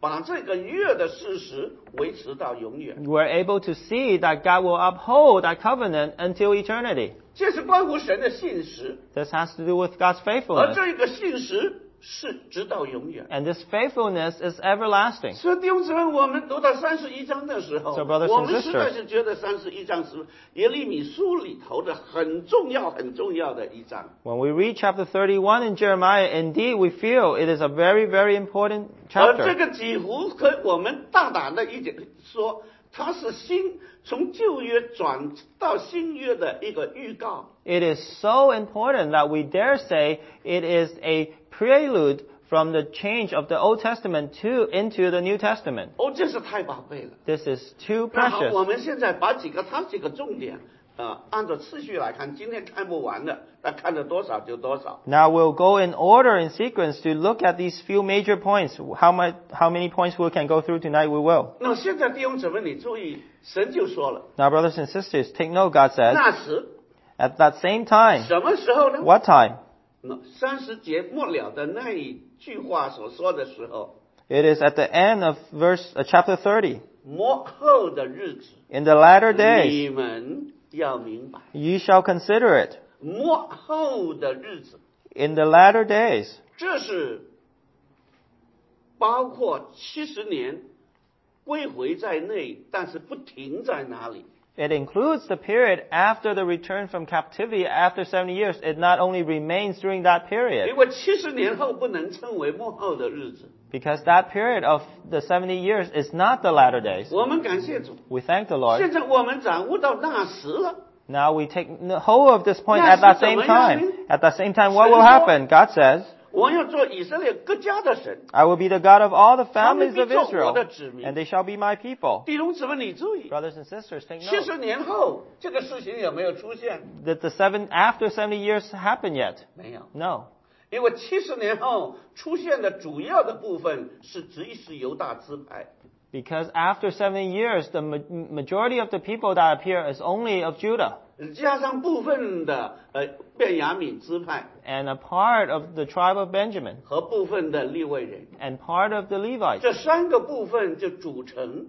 把这个约的事实维持到永远。 We're able to see that God will uphold that covenant until eternity. 这是关乎神的信实， This has to do with God's 而 faithfulness. 这个信实是直到永远。 And this faithfulness is everlasting. 所以弟兄姊妹，我们读到31章的时候， So brothers and 我们实在 sisters 是觉得31章是耶利米书里头的很重要的一章。 When we read chapter 31 in Jeremiah, indeed we feel it is a very, very important 而这 chapter. 个几乎可我们大胆的一点说，它是从旧约转到新约的一个预告。 It is so important that we dare say it is a prelude from the change of the Old Testament into the New Testament. 哦，这是太宝贝了。 This is too 那好，我 precious. 们现在把几个重点，按照次序来看，今天看不完的，那看了多少就多少。 Now we'll go in order, in sequence, to look at these few major points. How many points we can go through tonight, we will. 那现在弟兄姊妹，你注意，神就说了， Now, brothers and sisters, take note, God says, 那时 at that same time. 什么时候呢？ What time? 那30节末了的那一句话所说的时候， It is at the end of chapter 30. 末后的日子， In the latter days, 你们要明白， you shall consider it. 末后的日子， In the latter days. 这是包括70年归回在内，但是不停在哪里？ It includes the period after the return from captivity after 70 years. It not only remains during that 因 period, 为70年后不能称为末后的日子。 because that period of the 70 years is not the latter days. 我们感谢主， We thank the Lord. 现在我们掌握到那时了。 Now we take hold of this point at that same time. At that same time, what will happen? God says, 我要做以色列各家的神。 I will be the God of all the families of 他们必做我 Israel, 的子民。 and they shall be my people. 弟兄姊妹，你注意， Brothers and sisters, take 70 note. 年后这个事情有没有出现？ Did after 70 years happen yet? 没有， No. 因为70年后出现的主要的部分是只是犹大支派。 Because after 70 years, the majority of the people that appear is only of Judah, 加上部分的便雅悯支派 and a part of the tribe of Benjamin, 和部分的利未人， and part of the Levites. 这3个部分就组成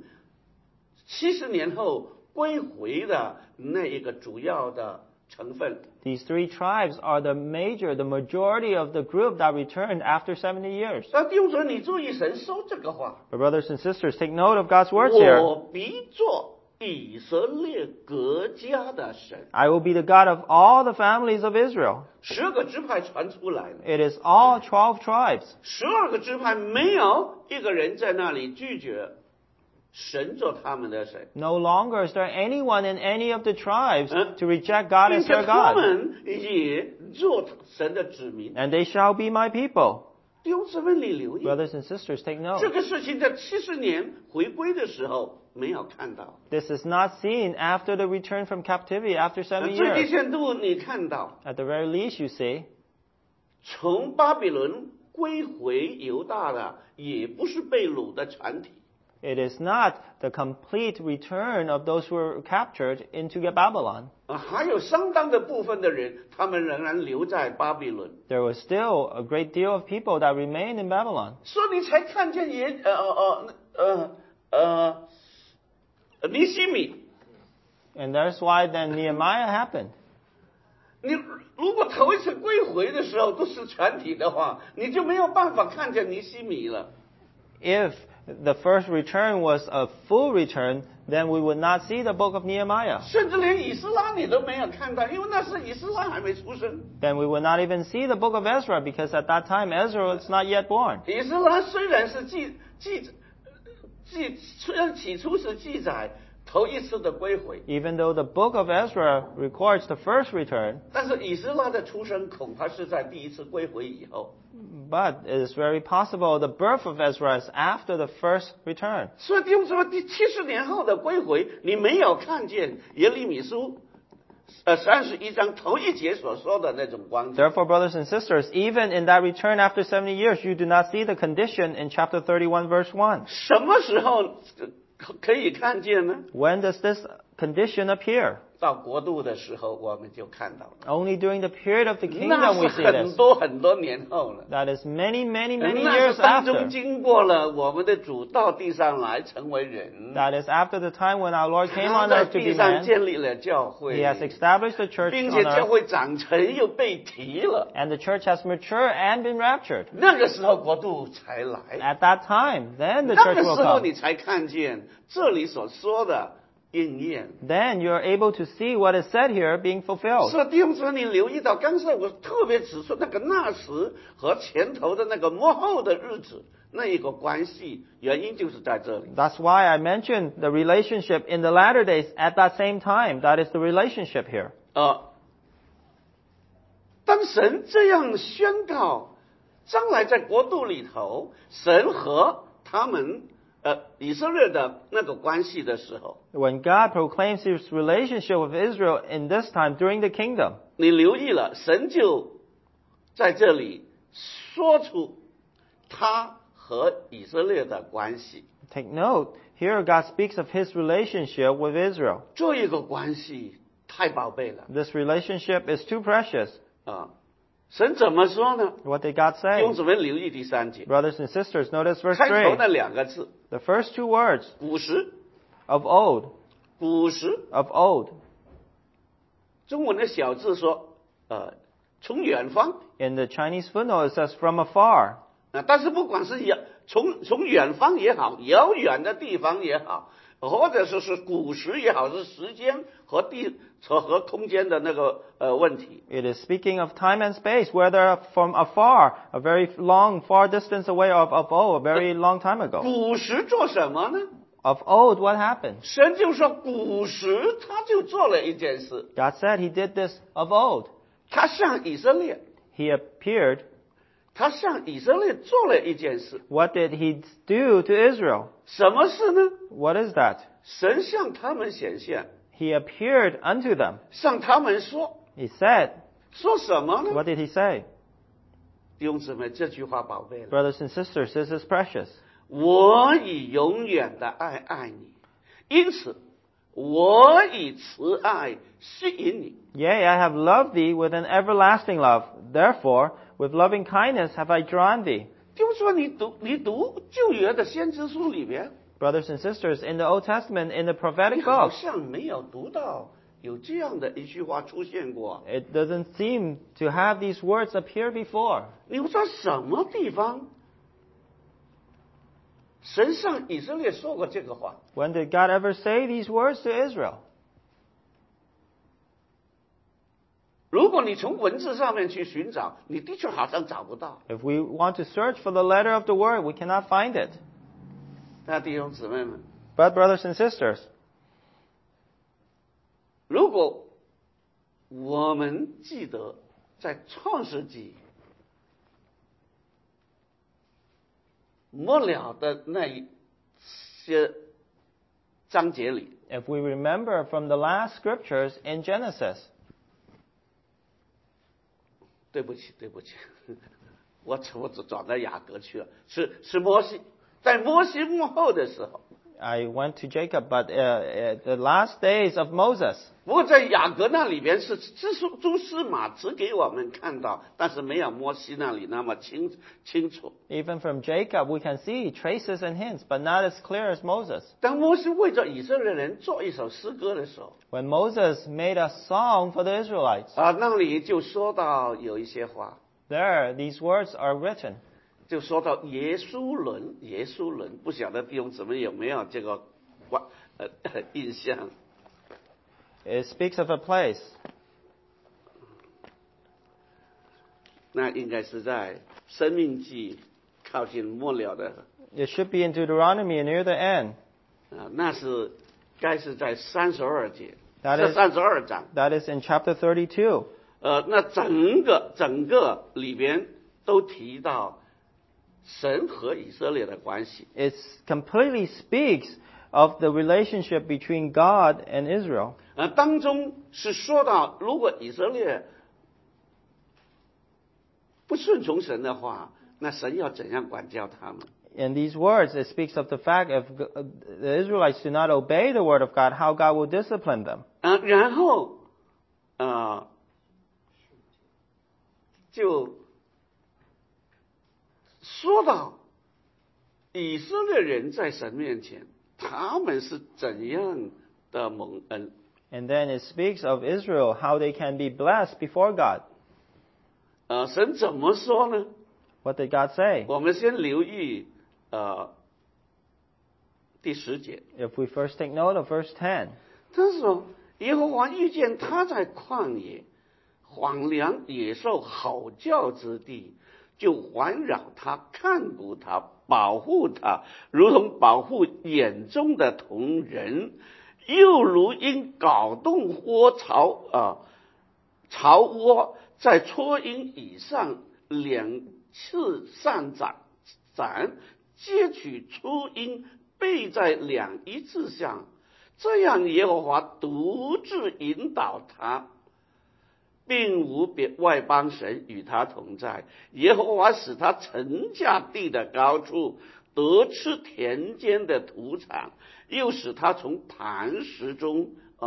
70年后归回的那一个主要的成分。 These 3 tribes are the majority of the group that returned after 70 years. 那弟兄姊妹，你注意神说这个话， But brothers and sisters, take note of God's words here. 我必做以色列各家的神。 I will be the God of all the families of Israel. 12个支派传出来了， It is all 12 tribes. 12个支派没有一个人在那里拒绝神做他们的神， No longer is there anyone in any of the tribes to reject God 并 as 且 their 他 God. 们也做神的子民。 And they shall be my people. 弟兄姊妹，你留意， Brothers and sisters, take note. 这个事情在70年回归的时候没有看到， This is not seen after the return from captivity after 70 最低 years. 限度你看到， At the very least, you see, 从巴比伦归回犹大的，也不是被掳的全体。 it is not the complete return of those who were captured into Babylon. 还有相当的部分的人，他们仍然留在巴比伦， There was still a great deal of people that remained in Babylon. 所以你才看见尼希米。 And that's why then Nehemiah happened. 你如果头一次归回的时候都是全体的话，你就没有办法看见尼希米了。 If the first return was a full return, then we would not see the book of Nehemiah. 甚至连以斯拉你都没有看到，因为那时以斯拉还没出生。 Then we would not even see the book of Ezra, because at that time Ezra was not yet born. 以斯拉虽然是虽然起初是记载头一次的归回， Even though the book of Ezra records the first return, 但是以斯拉的出生恐怕是在第一次归回以后。 but it is very possible the birth of Ezra is after the first return. 所以弟兄姊妹，第70年后的归回，你没有看见耶利米书31章头一节所说的那种光景。 Therefore, brothers and sisters, even in that return after 70 years, you do not see the condition in chapter 31, verse 1. 什么时候可以看见呢？ When does this condition appear? 到国度的时候，我们就看到了。 Only during the period of the 那 kingdom 是 we see 很 this. 多很多年后了。 That is many, many, many 那 years 是当中 after. 经过了我们的主到地上来成为人， That is after the time when our Lord came 他 on 在 earth to 地 be 上 man. 建立了教 He has 会， established the church 并 on 且教 earth, 会长成又被提了。 and the church has matured and been raptured. 那个时候国度才来， At that time, then the 那 church 个 will 时候 come. 你才看见这里所说的应验。 Then you're able to see what is said here being fulfilled. 是弟兄姊妹，你留意到，刚才我特别指出那个那时和前头的那个末后的日子那一个关系，原因就是在这里。 That's why I mentioned the relationship in the latter days at that same time. That is the relationship here. 当神这样宣告，将来在国度里头，神和他们以色列的那个关系的时候， When God proclaims His relationship with Israel in this time during the kingdom, 你留意了，神就在这里说出他和以色列的关系。 take note, here God speaks of His relationship with Israel. 这一个关系太宝贝了 This relationship is too precious. 神怎么说呢？ What did God 弟兄 say? 姊妹留意第3节， Brothers and sisters, notice verse 开头 3. 那2个字， The first two words, 古时， of old, 古时， of old. 中文的小字说，从远方。 In the Chinese footnote, it says from afar. 但是不管是从远方也好，遥远的地方也好，或者说是古时也好，是时间和和空间的那个问题。 It is speaking of time and space, whether from afar, a very long, far distance away, of old, a very long time ago. 古时做什么呢？ Of old, what happened? 神就说，古时他就做了一件事， God said He did this of old. 他向以色列， He appeared. 他向以色列做了一件事， What did He do to Israel? 什么事呢？ What is that? 神向他们显现， He appeared unto them. 向他们说， He said, 说什么呢？ what did He say? 弟兄姊妹，这句话宝贝了。 Brothers and sisters, this is precious. 我以永远的爱爱你，因此我以慈爱吸引你。 Yea, I have loved thee with an everlasting love. Therefore, with loving kindness have I drawn thee. 就是说，你读旧约的先知书里边， Brothers and sisters, in the Old Testament, in the 你 prophetic 好 books, 像没有读到有这样的一句话出现过。 it doesn't seem to have these words appear before. 你说什么地方？神向以色列说过这个话？ When did God ever say these words to Israel? 如果你从文字上面去寻找，你的确好像找不到。 If we want to search for the letter of the word, we cannot find it. 那弟兄姊妹们， But brothers and sisters, 如果我们记得在创世纪末了的那一些章节里， if we remember from the last scriptures in Genesis, 对不起，我转到雅各去了，是摩西，在摩西幕后的时候。 I went to Jacob, but the last days of Moses. 不过在雅各那里边是蛛丝马迹给我们看到，但是没有摩西那里那么清楚。 Even from Jacob, we can see traces and hints, but not as clear as Moses. 当摩西为着以色列人做一首诗歌的时候， When Moses made a song for the Israelites, 那里就说到有一些话， there these words are written. 就说到耶稣伦，不晓得弟兄姊妹有没有这个印象？ It speaks of a place. 那应该是在生命记靠近末了的 It should be in Deuteronomy near the end. 那是该是在32节， That 是 is- 32章。 That is in chapter 32. 那整个里边都提到神和以色列的关系。 It completely speaks of the relationship between God and Israel. 当中是说到，如果以色列不顺从神的话，那神要怎样管教他们？ In these words, it speaks of the fact if the Israelites do not obey the word of God, how God will discipline them. 然后就说到以色列人在神面前，他们是怎样的蒙恩。 And then it speaks of Israel, how they can be blessed before God. 神怎么说呢？ What did God say? 我们先留意第10节。 If we first take note of verse 10. 他说耶和华遇见他在旷野荒凉野兽吼叫之地，就环绕他，看顾他，保护他，如同保护眼中的瞳人，又如鹰搞动巢窝，在撮鹰以上2次上展，接取雏鹰，背在2一字上，这样耶和华独自引导他，并无别外邦神与他同在。耶和华使他乘驾地的高处，得吃田间的土产，又使他从磐石中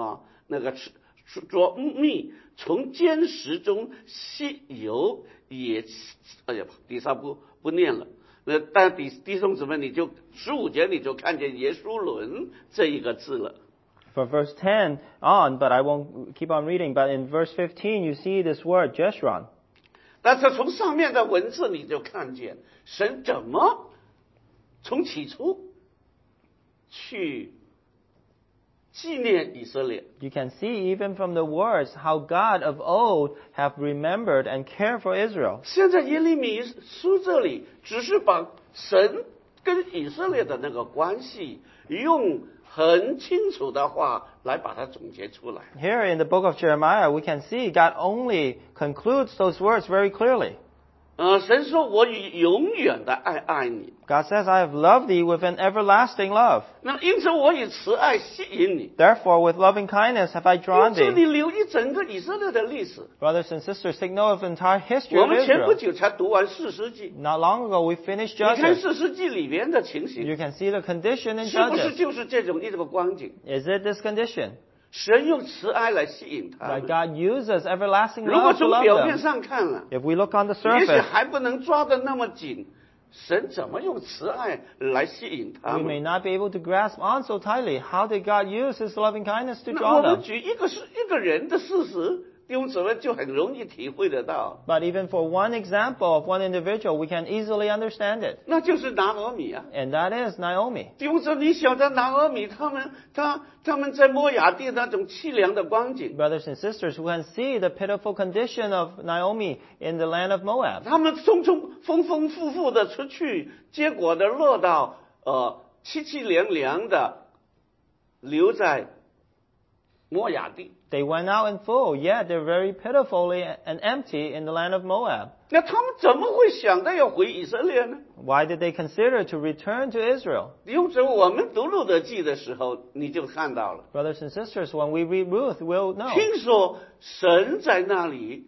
捉蜜，从坚石中吸油，也底下不念了。但弟兄姊妹，你就15节你就看见耶稣伦这一个字了。 For verse 10 on, but I won't keep on reading, but in verse 15 you see this word, Jeshurun. 但是从上面的文字你就看见神怎么从起初去纪念以色列。 You can see even from the words how God of old have remembered and cared for Israel. 现在耶利米书这里只是把神跟以色列的那个关系用很清楚的话来把它总结出来。 Here in the book of Jeremiah, we can see God only concludes those words very clearly. 神说我以永远的爱你。 God says, I have loved thee with an everlasting love. 那因此我以慈爱吸引你。 Therefore, with loving kindness have I drawn 因此 thee. 你留意整个以色列的历史。 Brothers and sisters, take note of the entire history 我 of 们前不 Israel. 久才读完士师记， Not long ago, we finished 你看 Judges. 士师记里面的情形， You can see the condition in 是不是 Judges. 就是这种光景？ Is it this condition? 神用慈爱来吸引他 That 们。 God uses everlasting 如果 love to 从 love 表面 them. 上看了， If we look on the 也许 surface, 还不能抓得那么紧。神怎么用慈爱来吸引他 we may 们？ not be able to grasp on so tightly. How did God use His loving kindness to 那 draw 我们 them? 举一个人的事实，弟兄姊妹就很容易体会得到， But even for one example of one individual, we can easily understand it. 那就是拿俄米啊。 And that is Naomi. 弟兄姊妹，你晓得拿俄米他们在摩亚地那种凄凉的光景， Brothers and sisters, who can see the pitiful condition of Naomi in the land of Moab. 他们丰丰富富的出去，结果的落到凄凉凉的留在摩亚地。 They went out in full, yet they're very pitifully and empty in the land of Moab. 那他们怎么会想到要回以色列呢？ Why did they consider to return to Israel? 弟兄姊妹，我们读路得记的时候，你就看到了。 Brothers and sisters, when we read Ruth, we'll know. 听说神在那里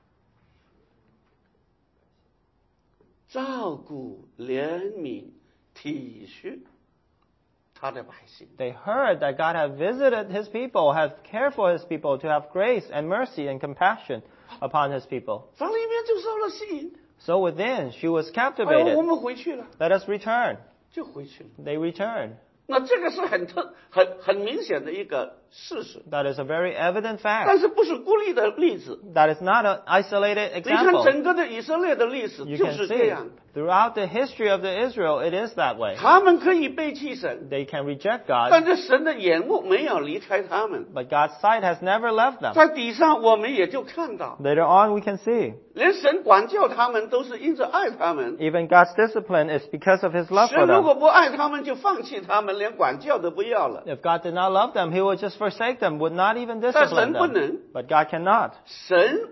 照顾、怜悯、体恤他的百姓。 They heard that God had visited His people, had cared for His people, to have grace and mercy and compassion upon His people. 在里面就受了吸引。 So within, she was 哎呦，我 captivated. 们回去了， Let us return. 就回去了。 They returned. 那这个是很明显的一个事实， That is a very evident 但 fact. 是不是孤立的例子。 That is not an isolated 你看 example. 整个的以色列的历史 You 就 can 是这 see 样， throughout the history of the Israel, it is that way. 他们可以背弃神， They can reject 但 God, 是神的眼目没有离开他们。 but God's sight has never left them. 在底上我们也就看到， Later on, we can see 连神管教他们都是因着爱他们。 even God's discipline is because of His love for 神如 them. 果不爱他们，就放弃他们，连管教都不要了。 If God did not love them, He would just forsake them, would not even 但 discipline 神不 them. 能， But God cannot. 神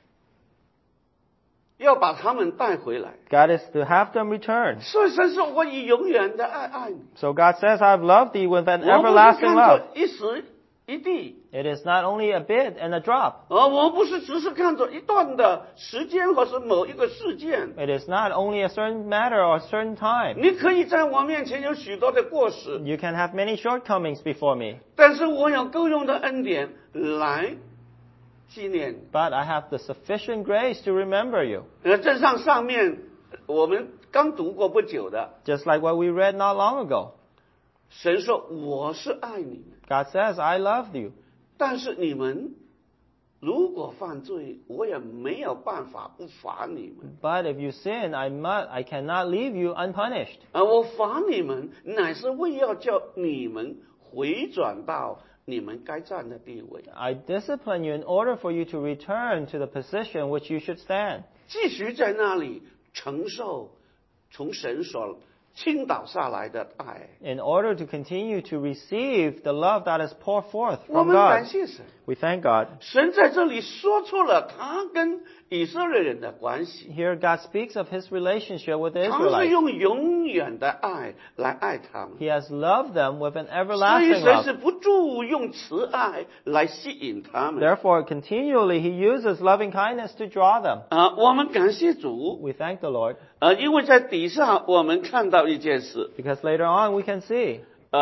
要把他们带回来。 God is to have them return. 所以神说：“我以永远的爱你。” So God says, I have loved thee with an 我不是 everlasting 看 love. 作一时一地 It is not only a bit and a drop. 我不是只是看着一段的时间或是某一个事件。 It is not only a certain matter or a certain time. 你可以在我面前有许多的过失， You can have many shortcomings before me, 但是我有够用的恩典来纪念。 but I have the sufficient grace to remember you. 正上面我们刚读过不久的， Just like what we read not long ago. 神说我是爱你们， God says, I love you. 但是你们如果犯罪，我也没有办法不罚你们。 But if you sin, I cannot leave you unpunished. 我罚你们，乃是为要叫你们回转到你们该站的地位， I discipline you in order for you to return to the position which you should stand. 继续在那里承受从神所倾倒下来的爱。 In order to continue to receive the love that is poured forth 我 from 们感 God. 谢神， We thank God. 神在这里说出了他跟以色列人的关系， Here God speaks of his relationship with the 他是 Israelites. 用永远的爱来爱他们。 He has loved them with an 所以 everlasting 神是 love. 不住用慈爱来吸引他们。 Therefore, continually he uses loving kindness to draw them. 我们感谢主， We thank the Lord, 因为在底下我们看到一件事， because later on we can see,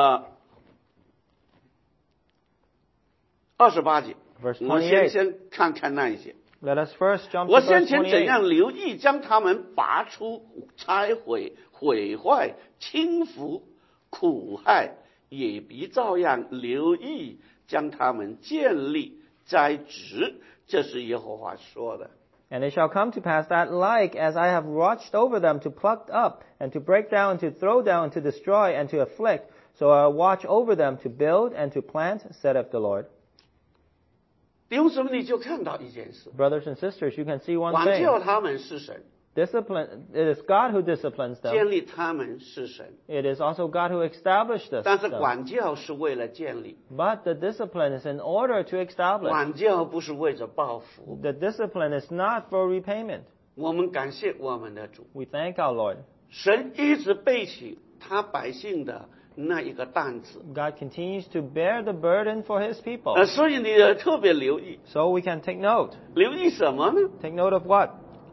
28节， verse 我们 28. 先看看那一节。 Let us first jump 我 to 先 verse 前怎 28. 样留意将他们拔出、拆毁、毁坏、轻浮、苦害，也必照样留意将他们建立、栽植。这是耶和华说的。 And it shall come to pass that like as I have watched over them to pluck up, and to break down, to throw down, to destroy, and to afflict, so I will watch over them to build and to plant, saith the Lord. 弟兄姊妹，你就看到一件事， Brothers and sisters, you can see one 管 thing. 教他们是神， Discipline, it is God who disciplines them. 建立他们是神， It is also God who established 但是 them. 管教是为了建立， But the discipline is in order to establish. 管教不是为着报复。 The discipline is not for repayment. 我们感谢我们的主， We thank our Lord. 神一直背起他百姓的那一个担子， God continues to bear the burden for His people. 所以你要特别留意， So we can take note. 留意什么呢？ Take note of what?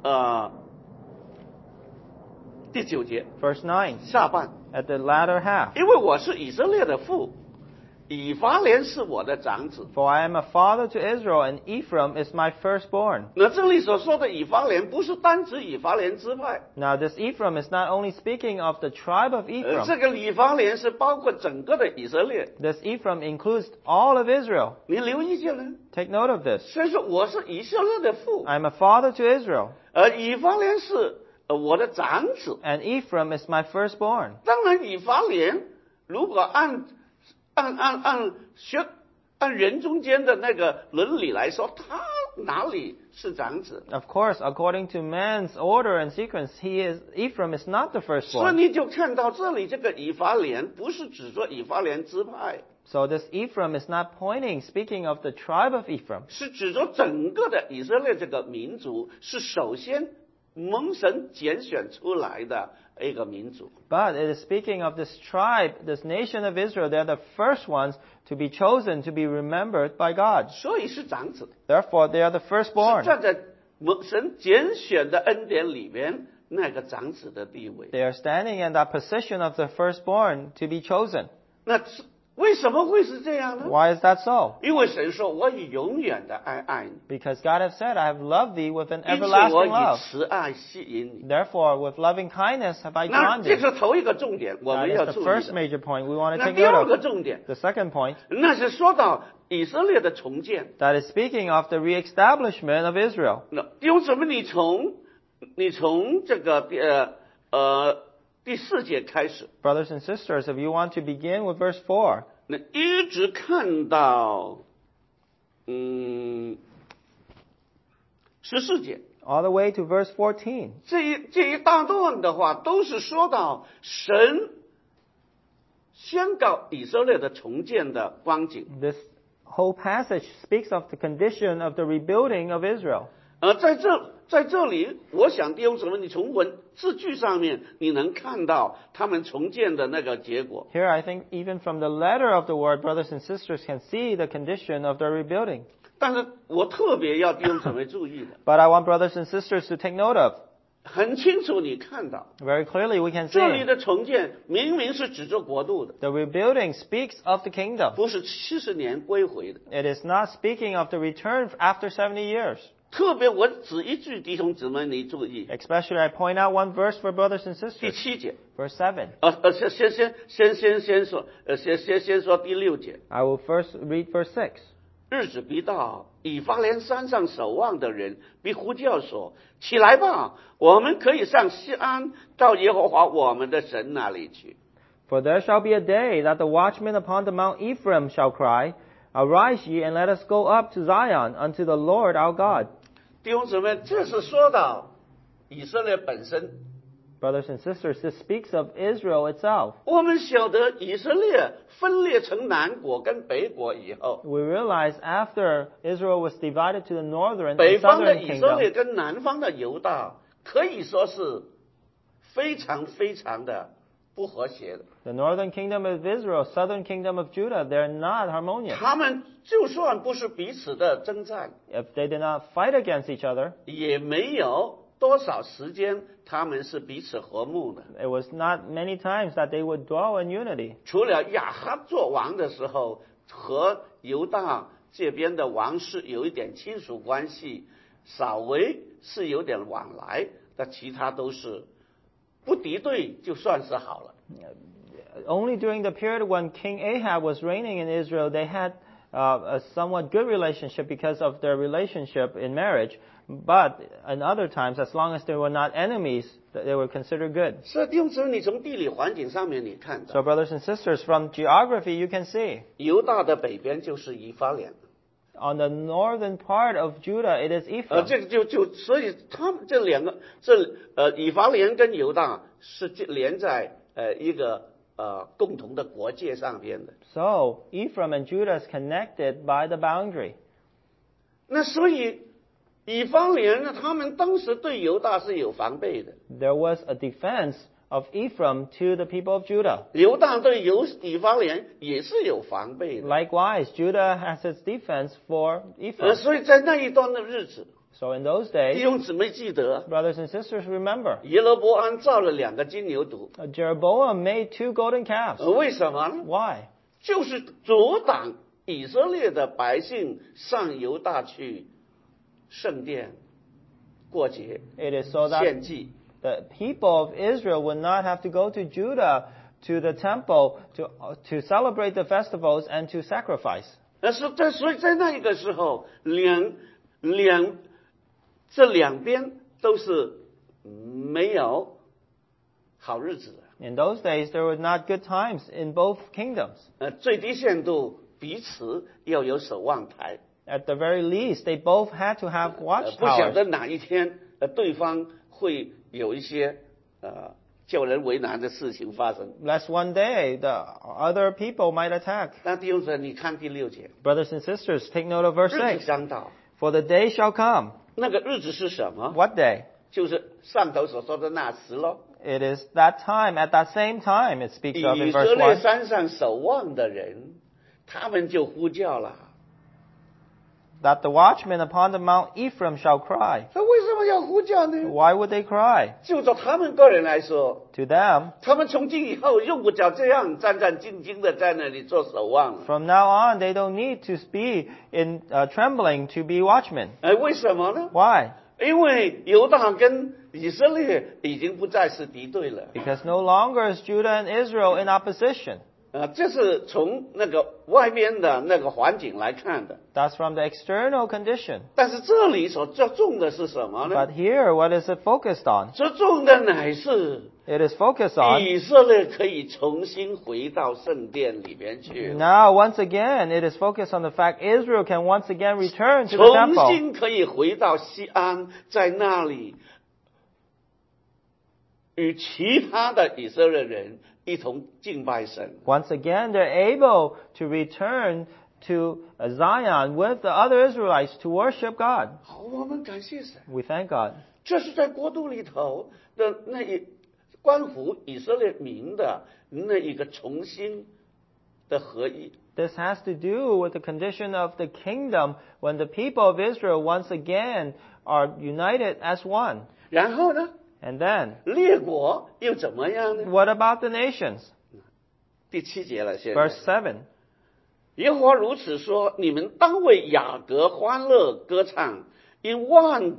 第9节 Verse 9. 下半， At the latter half. 因为我是以色列的父，以法莲是我的长子。 For I am a father to Israel, and Ephraim is my firstborn. 那这里所说的以法莲，不是单指以法莲支派， Now this Ephraim is not only speaking of the tribe of 这 Ephraim. 个以法莲是包括整个的以色列。 This Ephraim includes all of Israel. 你留意见了？ Take note of this. 所以说我是以色列的父， I am a father to Israel, 以法莲是我的长子。 and Ephraim is my firstborn. 当然，以法莲如果按人中间的那个伦理来说，他哪里是长子？ Of course, according to man's order and sequence, Ephraim is not the 所以 firstborn. 你就看到这里这个以法莲不是指着以法莲支派， So this Ephraim is not speaking of the tribe of Ephraim. 是指着整个的以色列这个民族，是首先蒙神拣选出来的一个民族。 But it is speaking of this tribe, this nation of Israel. They're the first ones to be chosen, to be remembered by God. 所以是长子， Therefore, they are the 是 firstborn. 站在神拣选的恩典里边那个长子的地位。 They are standing in that position of the firstborn to be chosen. 那为什么会是这样呢？ Why is that so? 因为神说：“我以永远的爱你， Because God has said, I have loved thee with an 因此我 everlasting 以 love. 慈爱吸引你。 Therefore, with loving kindness have I ” 那 drawn 这 thee. 是头一个重点，我 That 们 is 要 the 注意 first 的。 major point we want to 那 take 第二 note 个 of. 重点， The second point, 那是说到以色列的重建。 that is speaking of the reestablishment of Israel. 那弟兄姊妹，你从这个第4节开始， Brothers and sisters, if you want to begin with verse 4, 那一直看到14节。 all the way to verse 14. 这一大段的话，都是说到神宣告以色列的重建的光景。 This whole passage speaks of the condition of the rebuilding of Israel. 在这里，我想弟兄姊妹，你从文字句上面，你能看到他们重建的那个结果。 Here, I think even from the letter of the word, brothers and sisters can see the condition of their rebuilding. 但是我特别要弟兄姊妹注意的， But I want brothers and sisters to take note of. 很清楚你看到， Very clearly, we can 这里 see 的重建明明是指着国度的， the rebuilding speaks of the kingdom. 不是70年归回的。 It is not speaking of the return after 70 years. 特别我指一句，弟兄姊妹你注意， Especially, I point out one verse for brothers and 第 sisters. 7节， Verse 7. 先说第6节。 I will first read verse 6. 日子必到，以法莲山上守望的人必呼叫说：起来吧，我们可以上西安，到耶和华我们的神那里去。 For there shall be a day that the watchmen upon the Mount Ephraim shall cry, Arise ye, and let us go up to Zion, unto the Lord our God. 弟兄姊妹，这是说到以色列本身。 Brothers and sisters, this speaks of Israel itself. 我们晓得以色列分裂成南国跟北国以后， We realize after Israel was divided to the northern 北 and 方的 southern 以色列 kingdom, 跟南方的犹大可以说是非常非常的不和谐的。 the northern kingdom of Israel, southern kingdom of Judah, they're not harmonious. 他们就算不是彼此的征战， If they did not fight against each other, 也没有多少时间他们是彼此和睦的。 it was not many times that they would dwell in unity. 除了亚哈做王的时候和犹大这边的王室有一点亲属关系，稍微是有点往来，但其他都是不敌对就算是好了。 Only during the period when King Ahab was reigning in Israel, they had a somewhat good relationship because of their relationship in marriage. But in other times, as long as they were not enemies, they were considered good. 所以弟兄姊妹，你从地理环境上面你看到， So, brothers and sisters, from geography, you can see 犹大的北边就是以法莲， on the northern part of Judah, it is Ephraim. 这个所以他们这两个以法莲跟犹大是连在一个共同的国界上边的。 So, Ephraim and Judah is connected by the boundary. 那所以以法莲呢，他们当时对犹大是有防备的， There was a defense of Ephraim to the people of Judah. 犹大对以法莲也是有防备的。 Likewise, Judah has its defense for Ephraim. 所以在那一段的日子， So in those 弟 days, 兄姊妹记得， brothers and sisters, remember, 耶罗波安造了2个金牛犊， Jeroboam made 2 golden calves. 为什么呢？ Why? 就是阻挡以色列的百姓上犹大去圣殿过节 It is so 献 that 祭。 the people of Israel would not have to go to Judah to the temple to celebrate the festivals and to sacrifice. 所以在那一个时候，这两边都是没有好日子的。 In those days, there were not good times in both kingdoms. 最低限度彼此要有守望台。 At the very least, they both had to have 不晓得 watchtowers. 哪一天对方会有一些叫人为难的事情发生。 Lest one day the other people might attack. 那弟兄姊妹，你看第6节， Brothers and sisters, take note of verse 日子 6. 将到， For the day shall come. 那个日子是什么？ What day? 就是上头所说的那时咯。 It is that time, at that same time, it speaks of in 以色 verse 列 1. 山上守望的人，他们就呼叫了。 That the watchmen upon the Mount Ephraim shall cry. 他为什么要呼叫呢？ Why would they cry? 就着他们个人来说， To them, 他们从今以后用不着这样战战兢兢的在那里做守望了。 from now on, they don't need to be in trembling to be watchmen. 为什么呢？ Why? 因为犹大跟以色列已经不再是敌对了。 Because no longer is Judah and Israel in opposition. 这是从那个外面的那个环境来看的。 That's from the external condition. 但是这里所着重的是什么呢？ But here, what is it focused on? 着重的乃是 It is focused on 以色列可以重新回到圣殿里面去， now, once again, it is focused on the fact Israel can once again return to the 重 temple. 新可以回到西安，在那里与其他的以色列人一同敬拜神。 Once again, they're able to return to Zion with the other Israelites to worship God. 好，我们感谢神。 We thank God. 这是在国度里头的关乎以色列民的那一个重新的合一。 This has to do with the condition of the kingdom when the people of Israel once again are united as one. 然后呢， And then, 列国又怎么样呢？ what about the nations? 第7节了，现 Verse 在。 7. 耶和华如此说：你们当为雅各欢乐歌唱，因万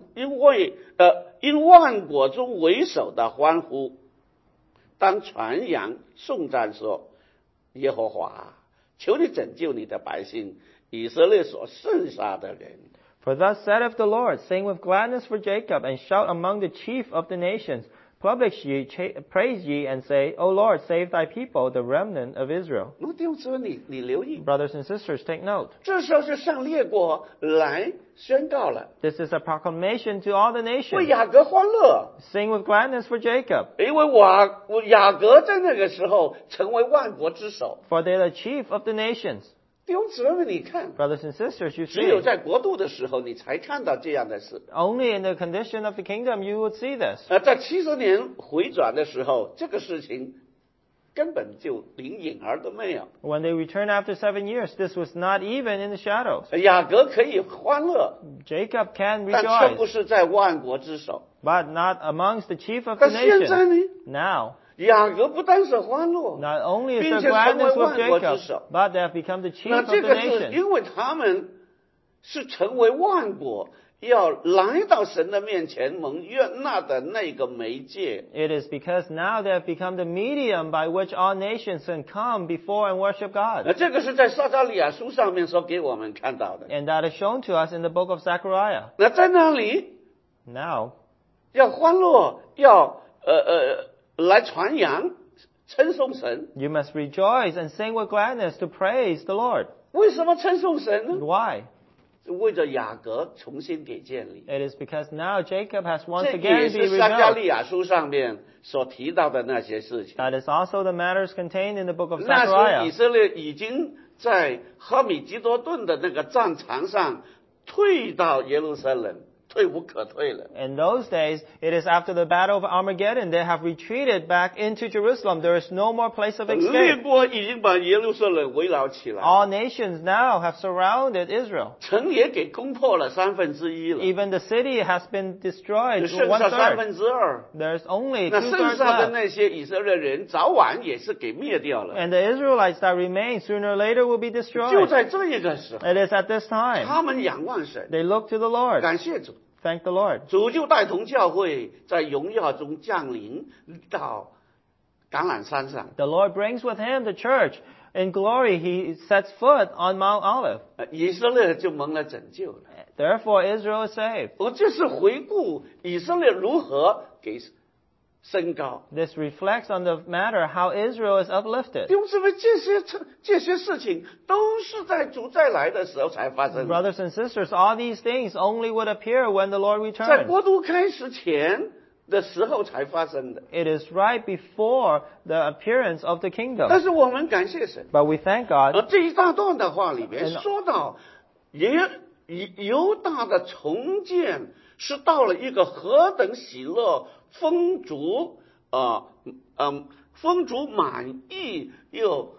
国中为首的欢呼，当传扬颂赞说：耶和华，求你拯救你的百姓以色列所剩下的人。 For thus saith the Lord, sing with gladness for Jacob, and shout among the chief of the nations. Publish ye, praise ye, and say, O Lord, save thy people, the remnant of Israel. 那弟兄姊妹，你留意， Brothers and sisters, take note. 这时候是向列国来宣告了， This is a proclamation to all the 为 nations. 雅各欢乐， Sing with gladness for Jacob, 因为雅各在那个时候成为万国之首。 for they are the chief of the nations. 弟兄姊妹，你看， Brothers and sisters, you 只有 see, 在国度的时候，你才看到这样的事。 only in the condition of the kingdom you would see this. 在70年回转的时候，这个事情根本就连影儿都没有。 When they returned after 7 years, this was not even in the shadows. 雅各可以欢乐， Jacob can 但却不 rejoice, 是在万国之首。 but not amongst the chief of the 但现在 nations. 呢， Now, 雅各不单是欢乐， not only is 并 there 且成 gladness 为 with 万国之 Jacob, 首。 but they have become the chief 那 of 这 the 个是 nations. 因为他们是成为万国要来到神的面前蒙悦纳的那个媒介。 It is because now they have become the medium by which all nations can come before and worship God. 这个是在撒迦利亚书上面所给我们看到的。 And that is shown to us in the book of Zechariah. 那在那里 Now, 要欢乐，要来传扬称颂神。 you must rejoice and sing with gladness to praise the Lord. 为什么称颂神呢？ Why? 为着雅各重新给建立。 It is because now Jacob has once 这个也 again 是 been 撒迦 rebuilt. 利亚书上面所提到的那些事情。 That is also the matters contained in the book of 那时候以 Zechariah. 色列已经在哈米基多顿的那个战场上退到耶路撒冷，退无可退了。 In those days, it is after the battle of Armageddon, they have retreated back into Jerusalem. There is no more place of 列 escape. 国已经把耶路撒冷围绕起来， All nations now have surrounded Israel. 城也给攻破了1/3了， Even the city has been destroyed 只 to 剩下 1/3. 2/3。 There's only 那剩 2/3 下的 left. 那些以色列人早晚也是给灭掉了。 And the Israelites that remain sooner or later will be 就 destroyed. 在这一个时候， It is at this time 他们仰望神， they look to the Lord. 感谢主， Thank the Lord. 主就带同教会在荣耀中降临到橄榄山上。 The Lord brings with him the church. In glory, he sets foot on Mount Olive. 以色列就蒙了拯救了。 Therefore, Israel is saved. 我这是回顾以色列如何给升高。 This reflects on the matter how Israel is uplifted. 弟兄姊妹，这些事情都是在主再来的时候才发生的。 Brothers and sisters, all these things only would appear when the Lord 在 returns. 国度开始前的时候才发生的。 It is right before the appearance of the 但 kingdom. 是我们感谢神， But we thank God. 这一大段的话里边说到，犹大的重建是到了一个何等喜乐、丰足丰足满意又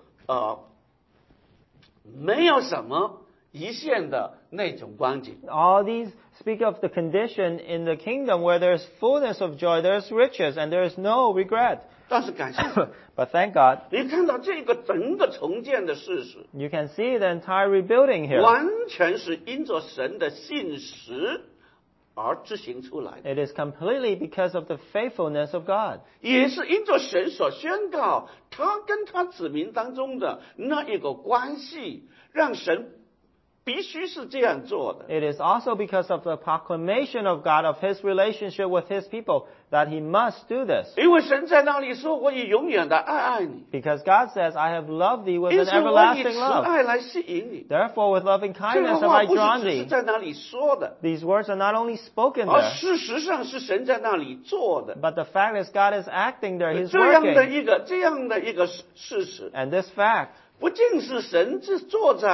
没有什么一线的那种光景。 All these speak of the condition in the kingdom where there is fullness of joy, there is riches, and there is no regret. 但是感谢神， But thank God, 你看到这个整个重建的事实， you can see the entire rebuilding here. 完全是因着神的信实而执行出来的， It is completely because of the faithfulness of God. 也是因着神所宣告他跟他子民当中的那一个关系，让神必须是这样做的。 It is also because of the proclamation of God of His relationship with His people that He must do this. 因为神在那里说：“我以永远的爱你。” Because God says, I have loved thee with 因 an 此，我以 everlasting 慈 love. 爱来吸引你。 Therefore, with loving 这 kindness 个 have 话 I 不是 drawn 只是 thee. 在那里说的， These words are not only spoken 而 there, 事实上是神在那里做的。 but the fact is God is acting there. He's 这样的 working. 这样的一个事实， And this fact 不仅是神是坐在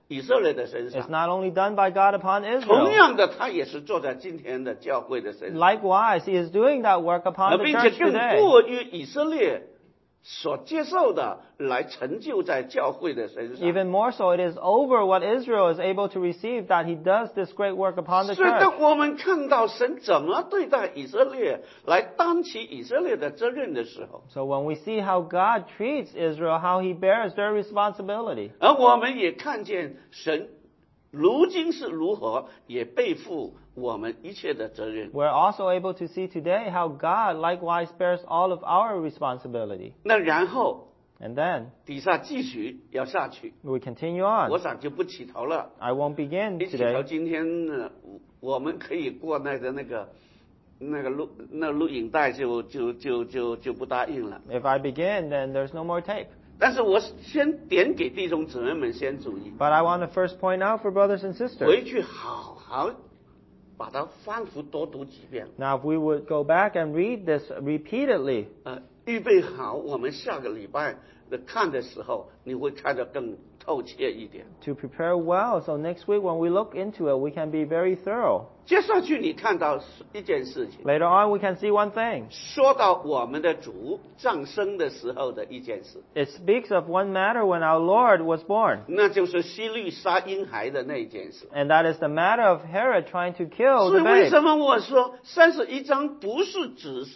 以色列的身 It's 上， not only done by God upon 同 Israel. 样的，他也是做在今天的教会的身上， Likewise, He is doing that work upon the 并且 church 更 today. 多于以色列所接受的来成就在教会的身上。 Even more so, it is over what Israel is able to receive that He does this great work upon the 所以 church. 当我们看到神怎么对待以色列，来担起以色列的责任的时候， So when we see how God treats Israel, how He bears their responsibility, 而我们也看见神如今是如何也背负我们一切的责任。 we're also able to see today how God likewise bears all of our responsibility. 那然后 And then 底下继续要下去， we continue 我 on. 想就不起头了。 I won't begin 一起头 today. 今天呢，我们可以过那个录影带就不答应了。 If I begin, then there's no more tape. 但是我先点给弟兄姊妹们先注意， But I want to first point out for brothers and sisters. 回去好好把它反复多读几遍， Now, if we would go back and read this repeatedly, 预备好我们下个礼拜的看的时候，你会看得更透彻一点。 to prepare well, so next week when we look into it, we can be very thorough. 接下去你看到一件事情， Later on, we can see one thing. 说到我们的主降生的时候的一件事， It speaks of one matter when our Lord was born, 那就是希律杀婴孩的那件事。 and that is the matter of Herod trying to kill 所 the 以为 babe. 什么我说31章不是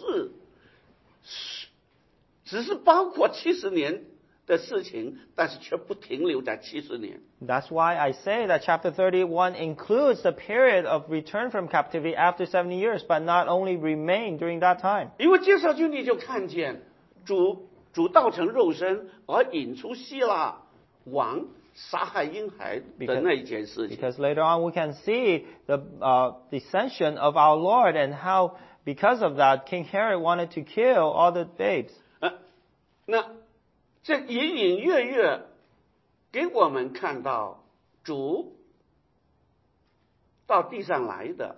只是包括70年的事情，但是却不停留在70年。 That's why I say that chapter 31 includes the period of return from captivity after 70 years, but not only remain during that time. 因为接下去你就看见主道成肉身而引出希腊王杀害婴孩的那一件事情。 Because later on we can see the descension of our Lord and how, because of that, King Herod wanted to kill all the babes. 那这隐隐约约给我们看到主到地上来的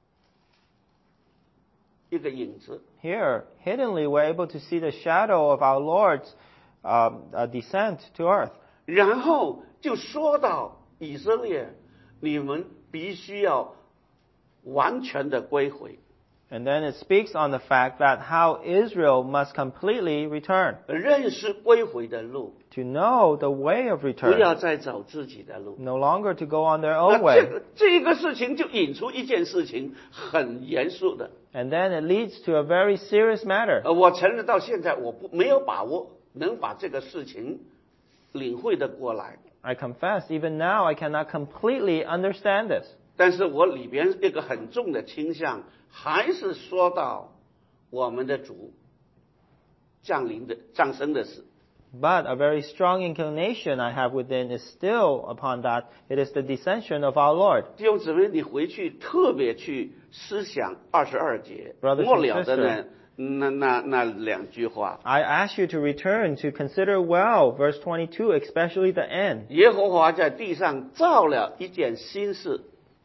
一个影子。 Here, hiddenly, we're able to see the shadow of our Lord's descent to earth. 然后就说到以色列，你们必须要完全的归回， And then it speaks on the fact that how Israel must completely return, 认识归回的路， to know the way of 不 return, 要再走自己的路。 no longer to go on their 那 own way. 这个事情就引出一件事情，很严肃的。 And then it leads to a very serious matter. 我承认到现在没有把握能把这个事情领会的过来， I confess, even now, I cannot completely understand this. 但是我里边一个很重的倾向，还是说到我们的主降生的事。 But a very strong inclination I have within is still upon that. It is the descension of our Lord. 弟兄姊妹，你回去特别去思想22节 Brothers and 末了的那两句话。 I ask you to return to consider well verse 22, especially the end. 耶和华在地上造了一件新事，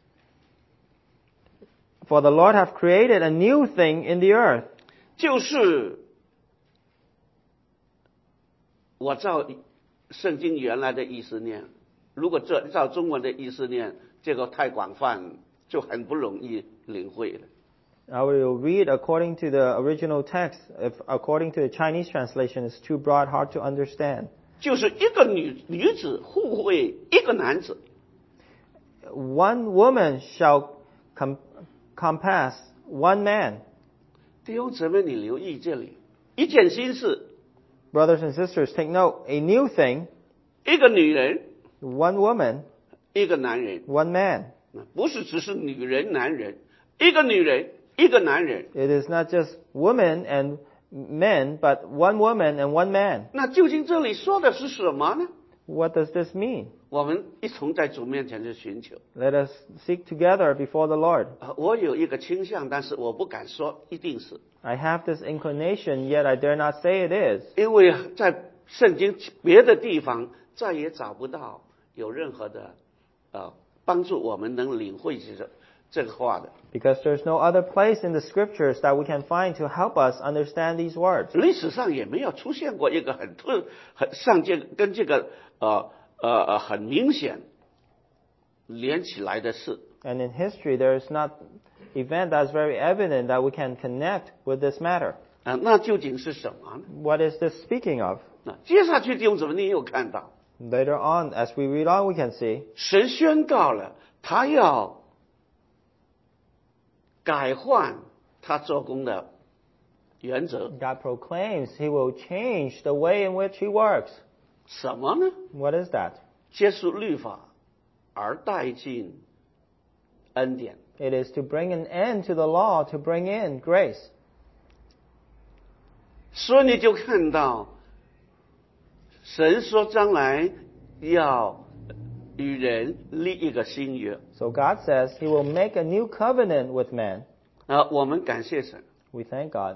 For the Lord hath created a new thing in the earth. 就是我照圣经原来的意思念，如果照中文的意思念，这个太广泛，就很不容易领会了。 I will read according to the original text. If according to the Chinese translation, it's too broad, hard to understand. 就是一个女子护卫一个男子， One woman shall compass one man. 弟兄姊妹，你留意这里，一件新事， Brothers and sisters, take note. A new thing, 一个女人， one woman, 一个男人， one man. 不是只是女人、男人，一个女人，一个男人。 It is not just women and men, but one woman and one man. 那究竟这里说的是什么呢？ What does this mean? 我们一同在主面前去寻求。 Let us seek together before the Lord. 我有一个倾向，但是我不敢说一定是， I have this inclination, yet I dare not say it is. 因为在圣经别的地方再也找不到有任何的帮助我们能领会这个话的。 Because there's no other place in the scriptures that we can find to help us understand these words. 历史上也没有出现过一个跟这个很明显连起来的事。 And in history, there is not event that's very evident that we can connect with this matter. 那究竟是什么呢？ What is this speaking of? 接下去弟兄姊妹，你有看到， Later on, as we read on, we can see 神宣告了，他要改换他做工的原则。 God proclaims He will change the way in which He works. 什么呢？ What is that? 结束律法而带进恩典。 It is to bring an end to the law, to bring in grace. 所以你就看到，神说将来要与人立一个新约。 So God says He will make a new covenant with man. 我们感谢神。 We thank God.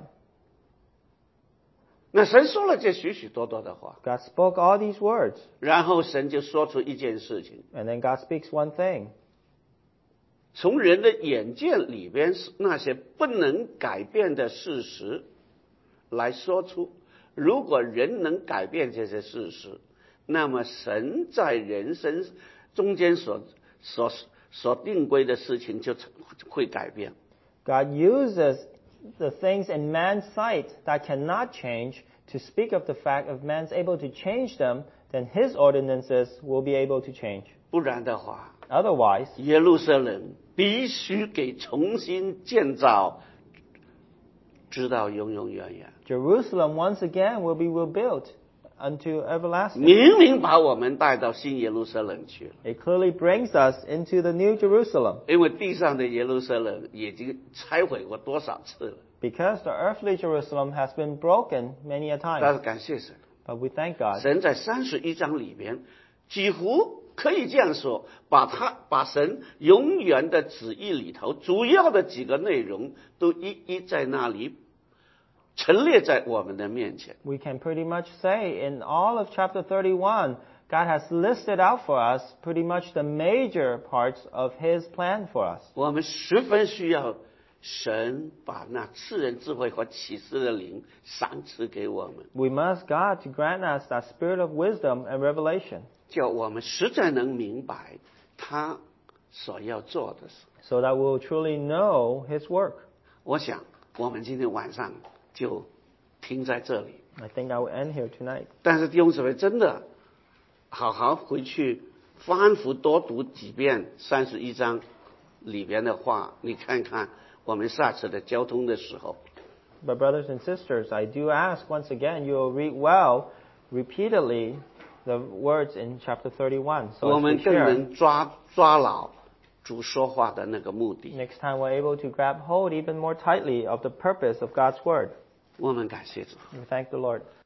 那神说了这许许多多的话， God spoke all these words. 然后神就说出一件事情， And then God speaks one thing. 从人的眼界里边那些不能改变的事实来说出，如果人能改变这些事实，那么神在人生中间所定规的事情就会改变。 God uses the things in man's sight that cannot change to speak of the fact if man's able to change them, then His ordinances will be able to change. 不然的话， Otherwise, 耶路撒冷必须给重新建造，直到永永远远。 Jerusalem once again will be rebuilt unto everlasting. 明明把我们带到新耶路撒冷去了， It clearly brings us into the New Jerusalem 因为地上的耶路撒冷已经拆毁过多少次了。 because the earthly Jerusalem has been broken many a 但 time. 是感谢神， But we thank God. 神在31章里边，几乎可以这样说，把神永远的旨意里头主要的几个内容都一一在那里陈列在我们的面前。 We can pretty much say in all of chapter 31, God has listed out for us pretty much the major parts of His plan for us. 我们十分需要神把那赐人智慧和启示的灵赏赐给我们， We must God to grant us that spirit of wisdom and revelation 叫我们实在能明白他所要做的事。 so that we will truly know His work. 我想我们今天晚上就停在这里。 I think I will end here tonight. 但是弟兄姊妹，真的好好回去反复多读几遍31章里边的话，你看看我们下次的交通的时候， But brothers and sisters, I do ask once again, you will read well, repeatedly, the words in chapter 31. So 我 as 们 we 更 share, 能抓牢主说话的那个目的。 next time we're able to grab hold even more tightly of the purpose of God's word. 我们感谢主。 We thank the Lord.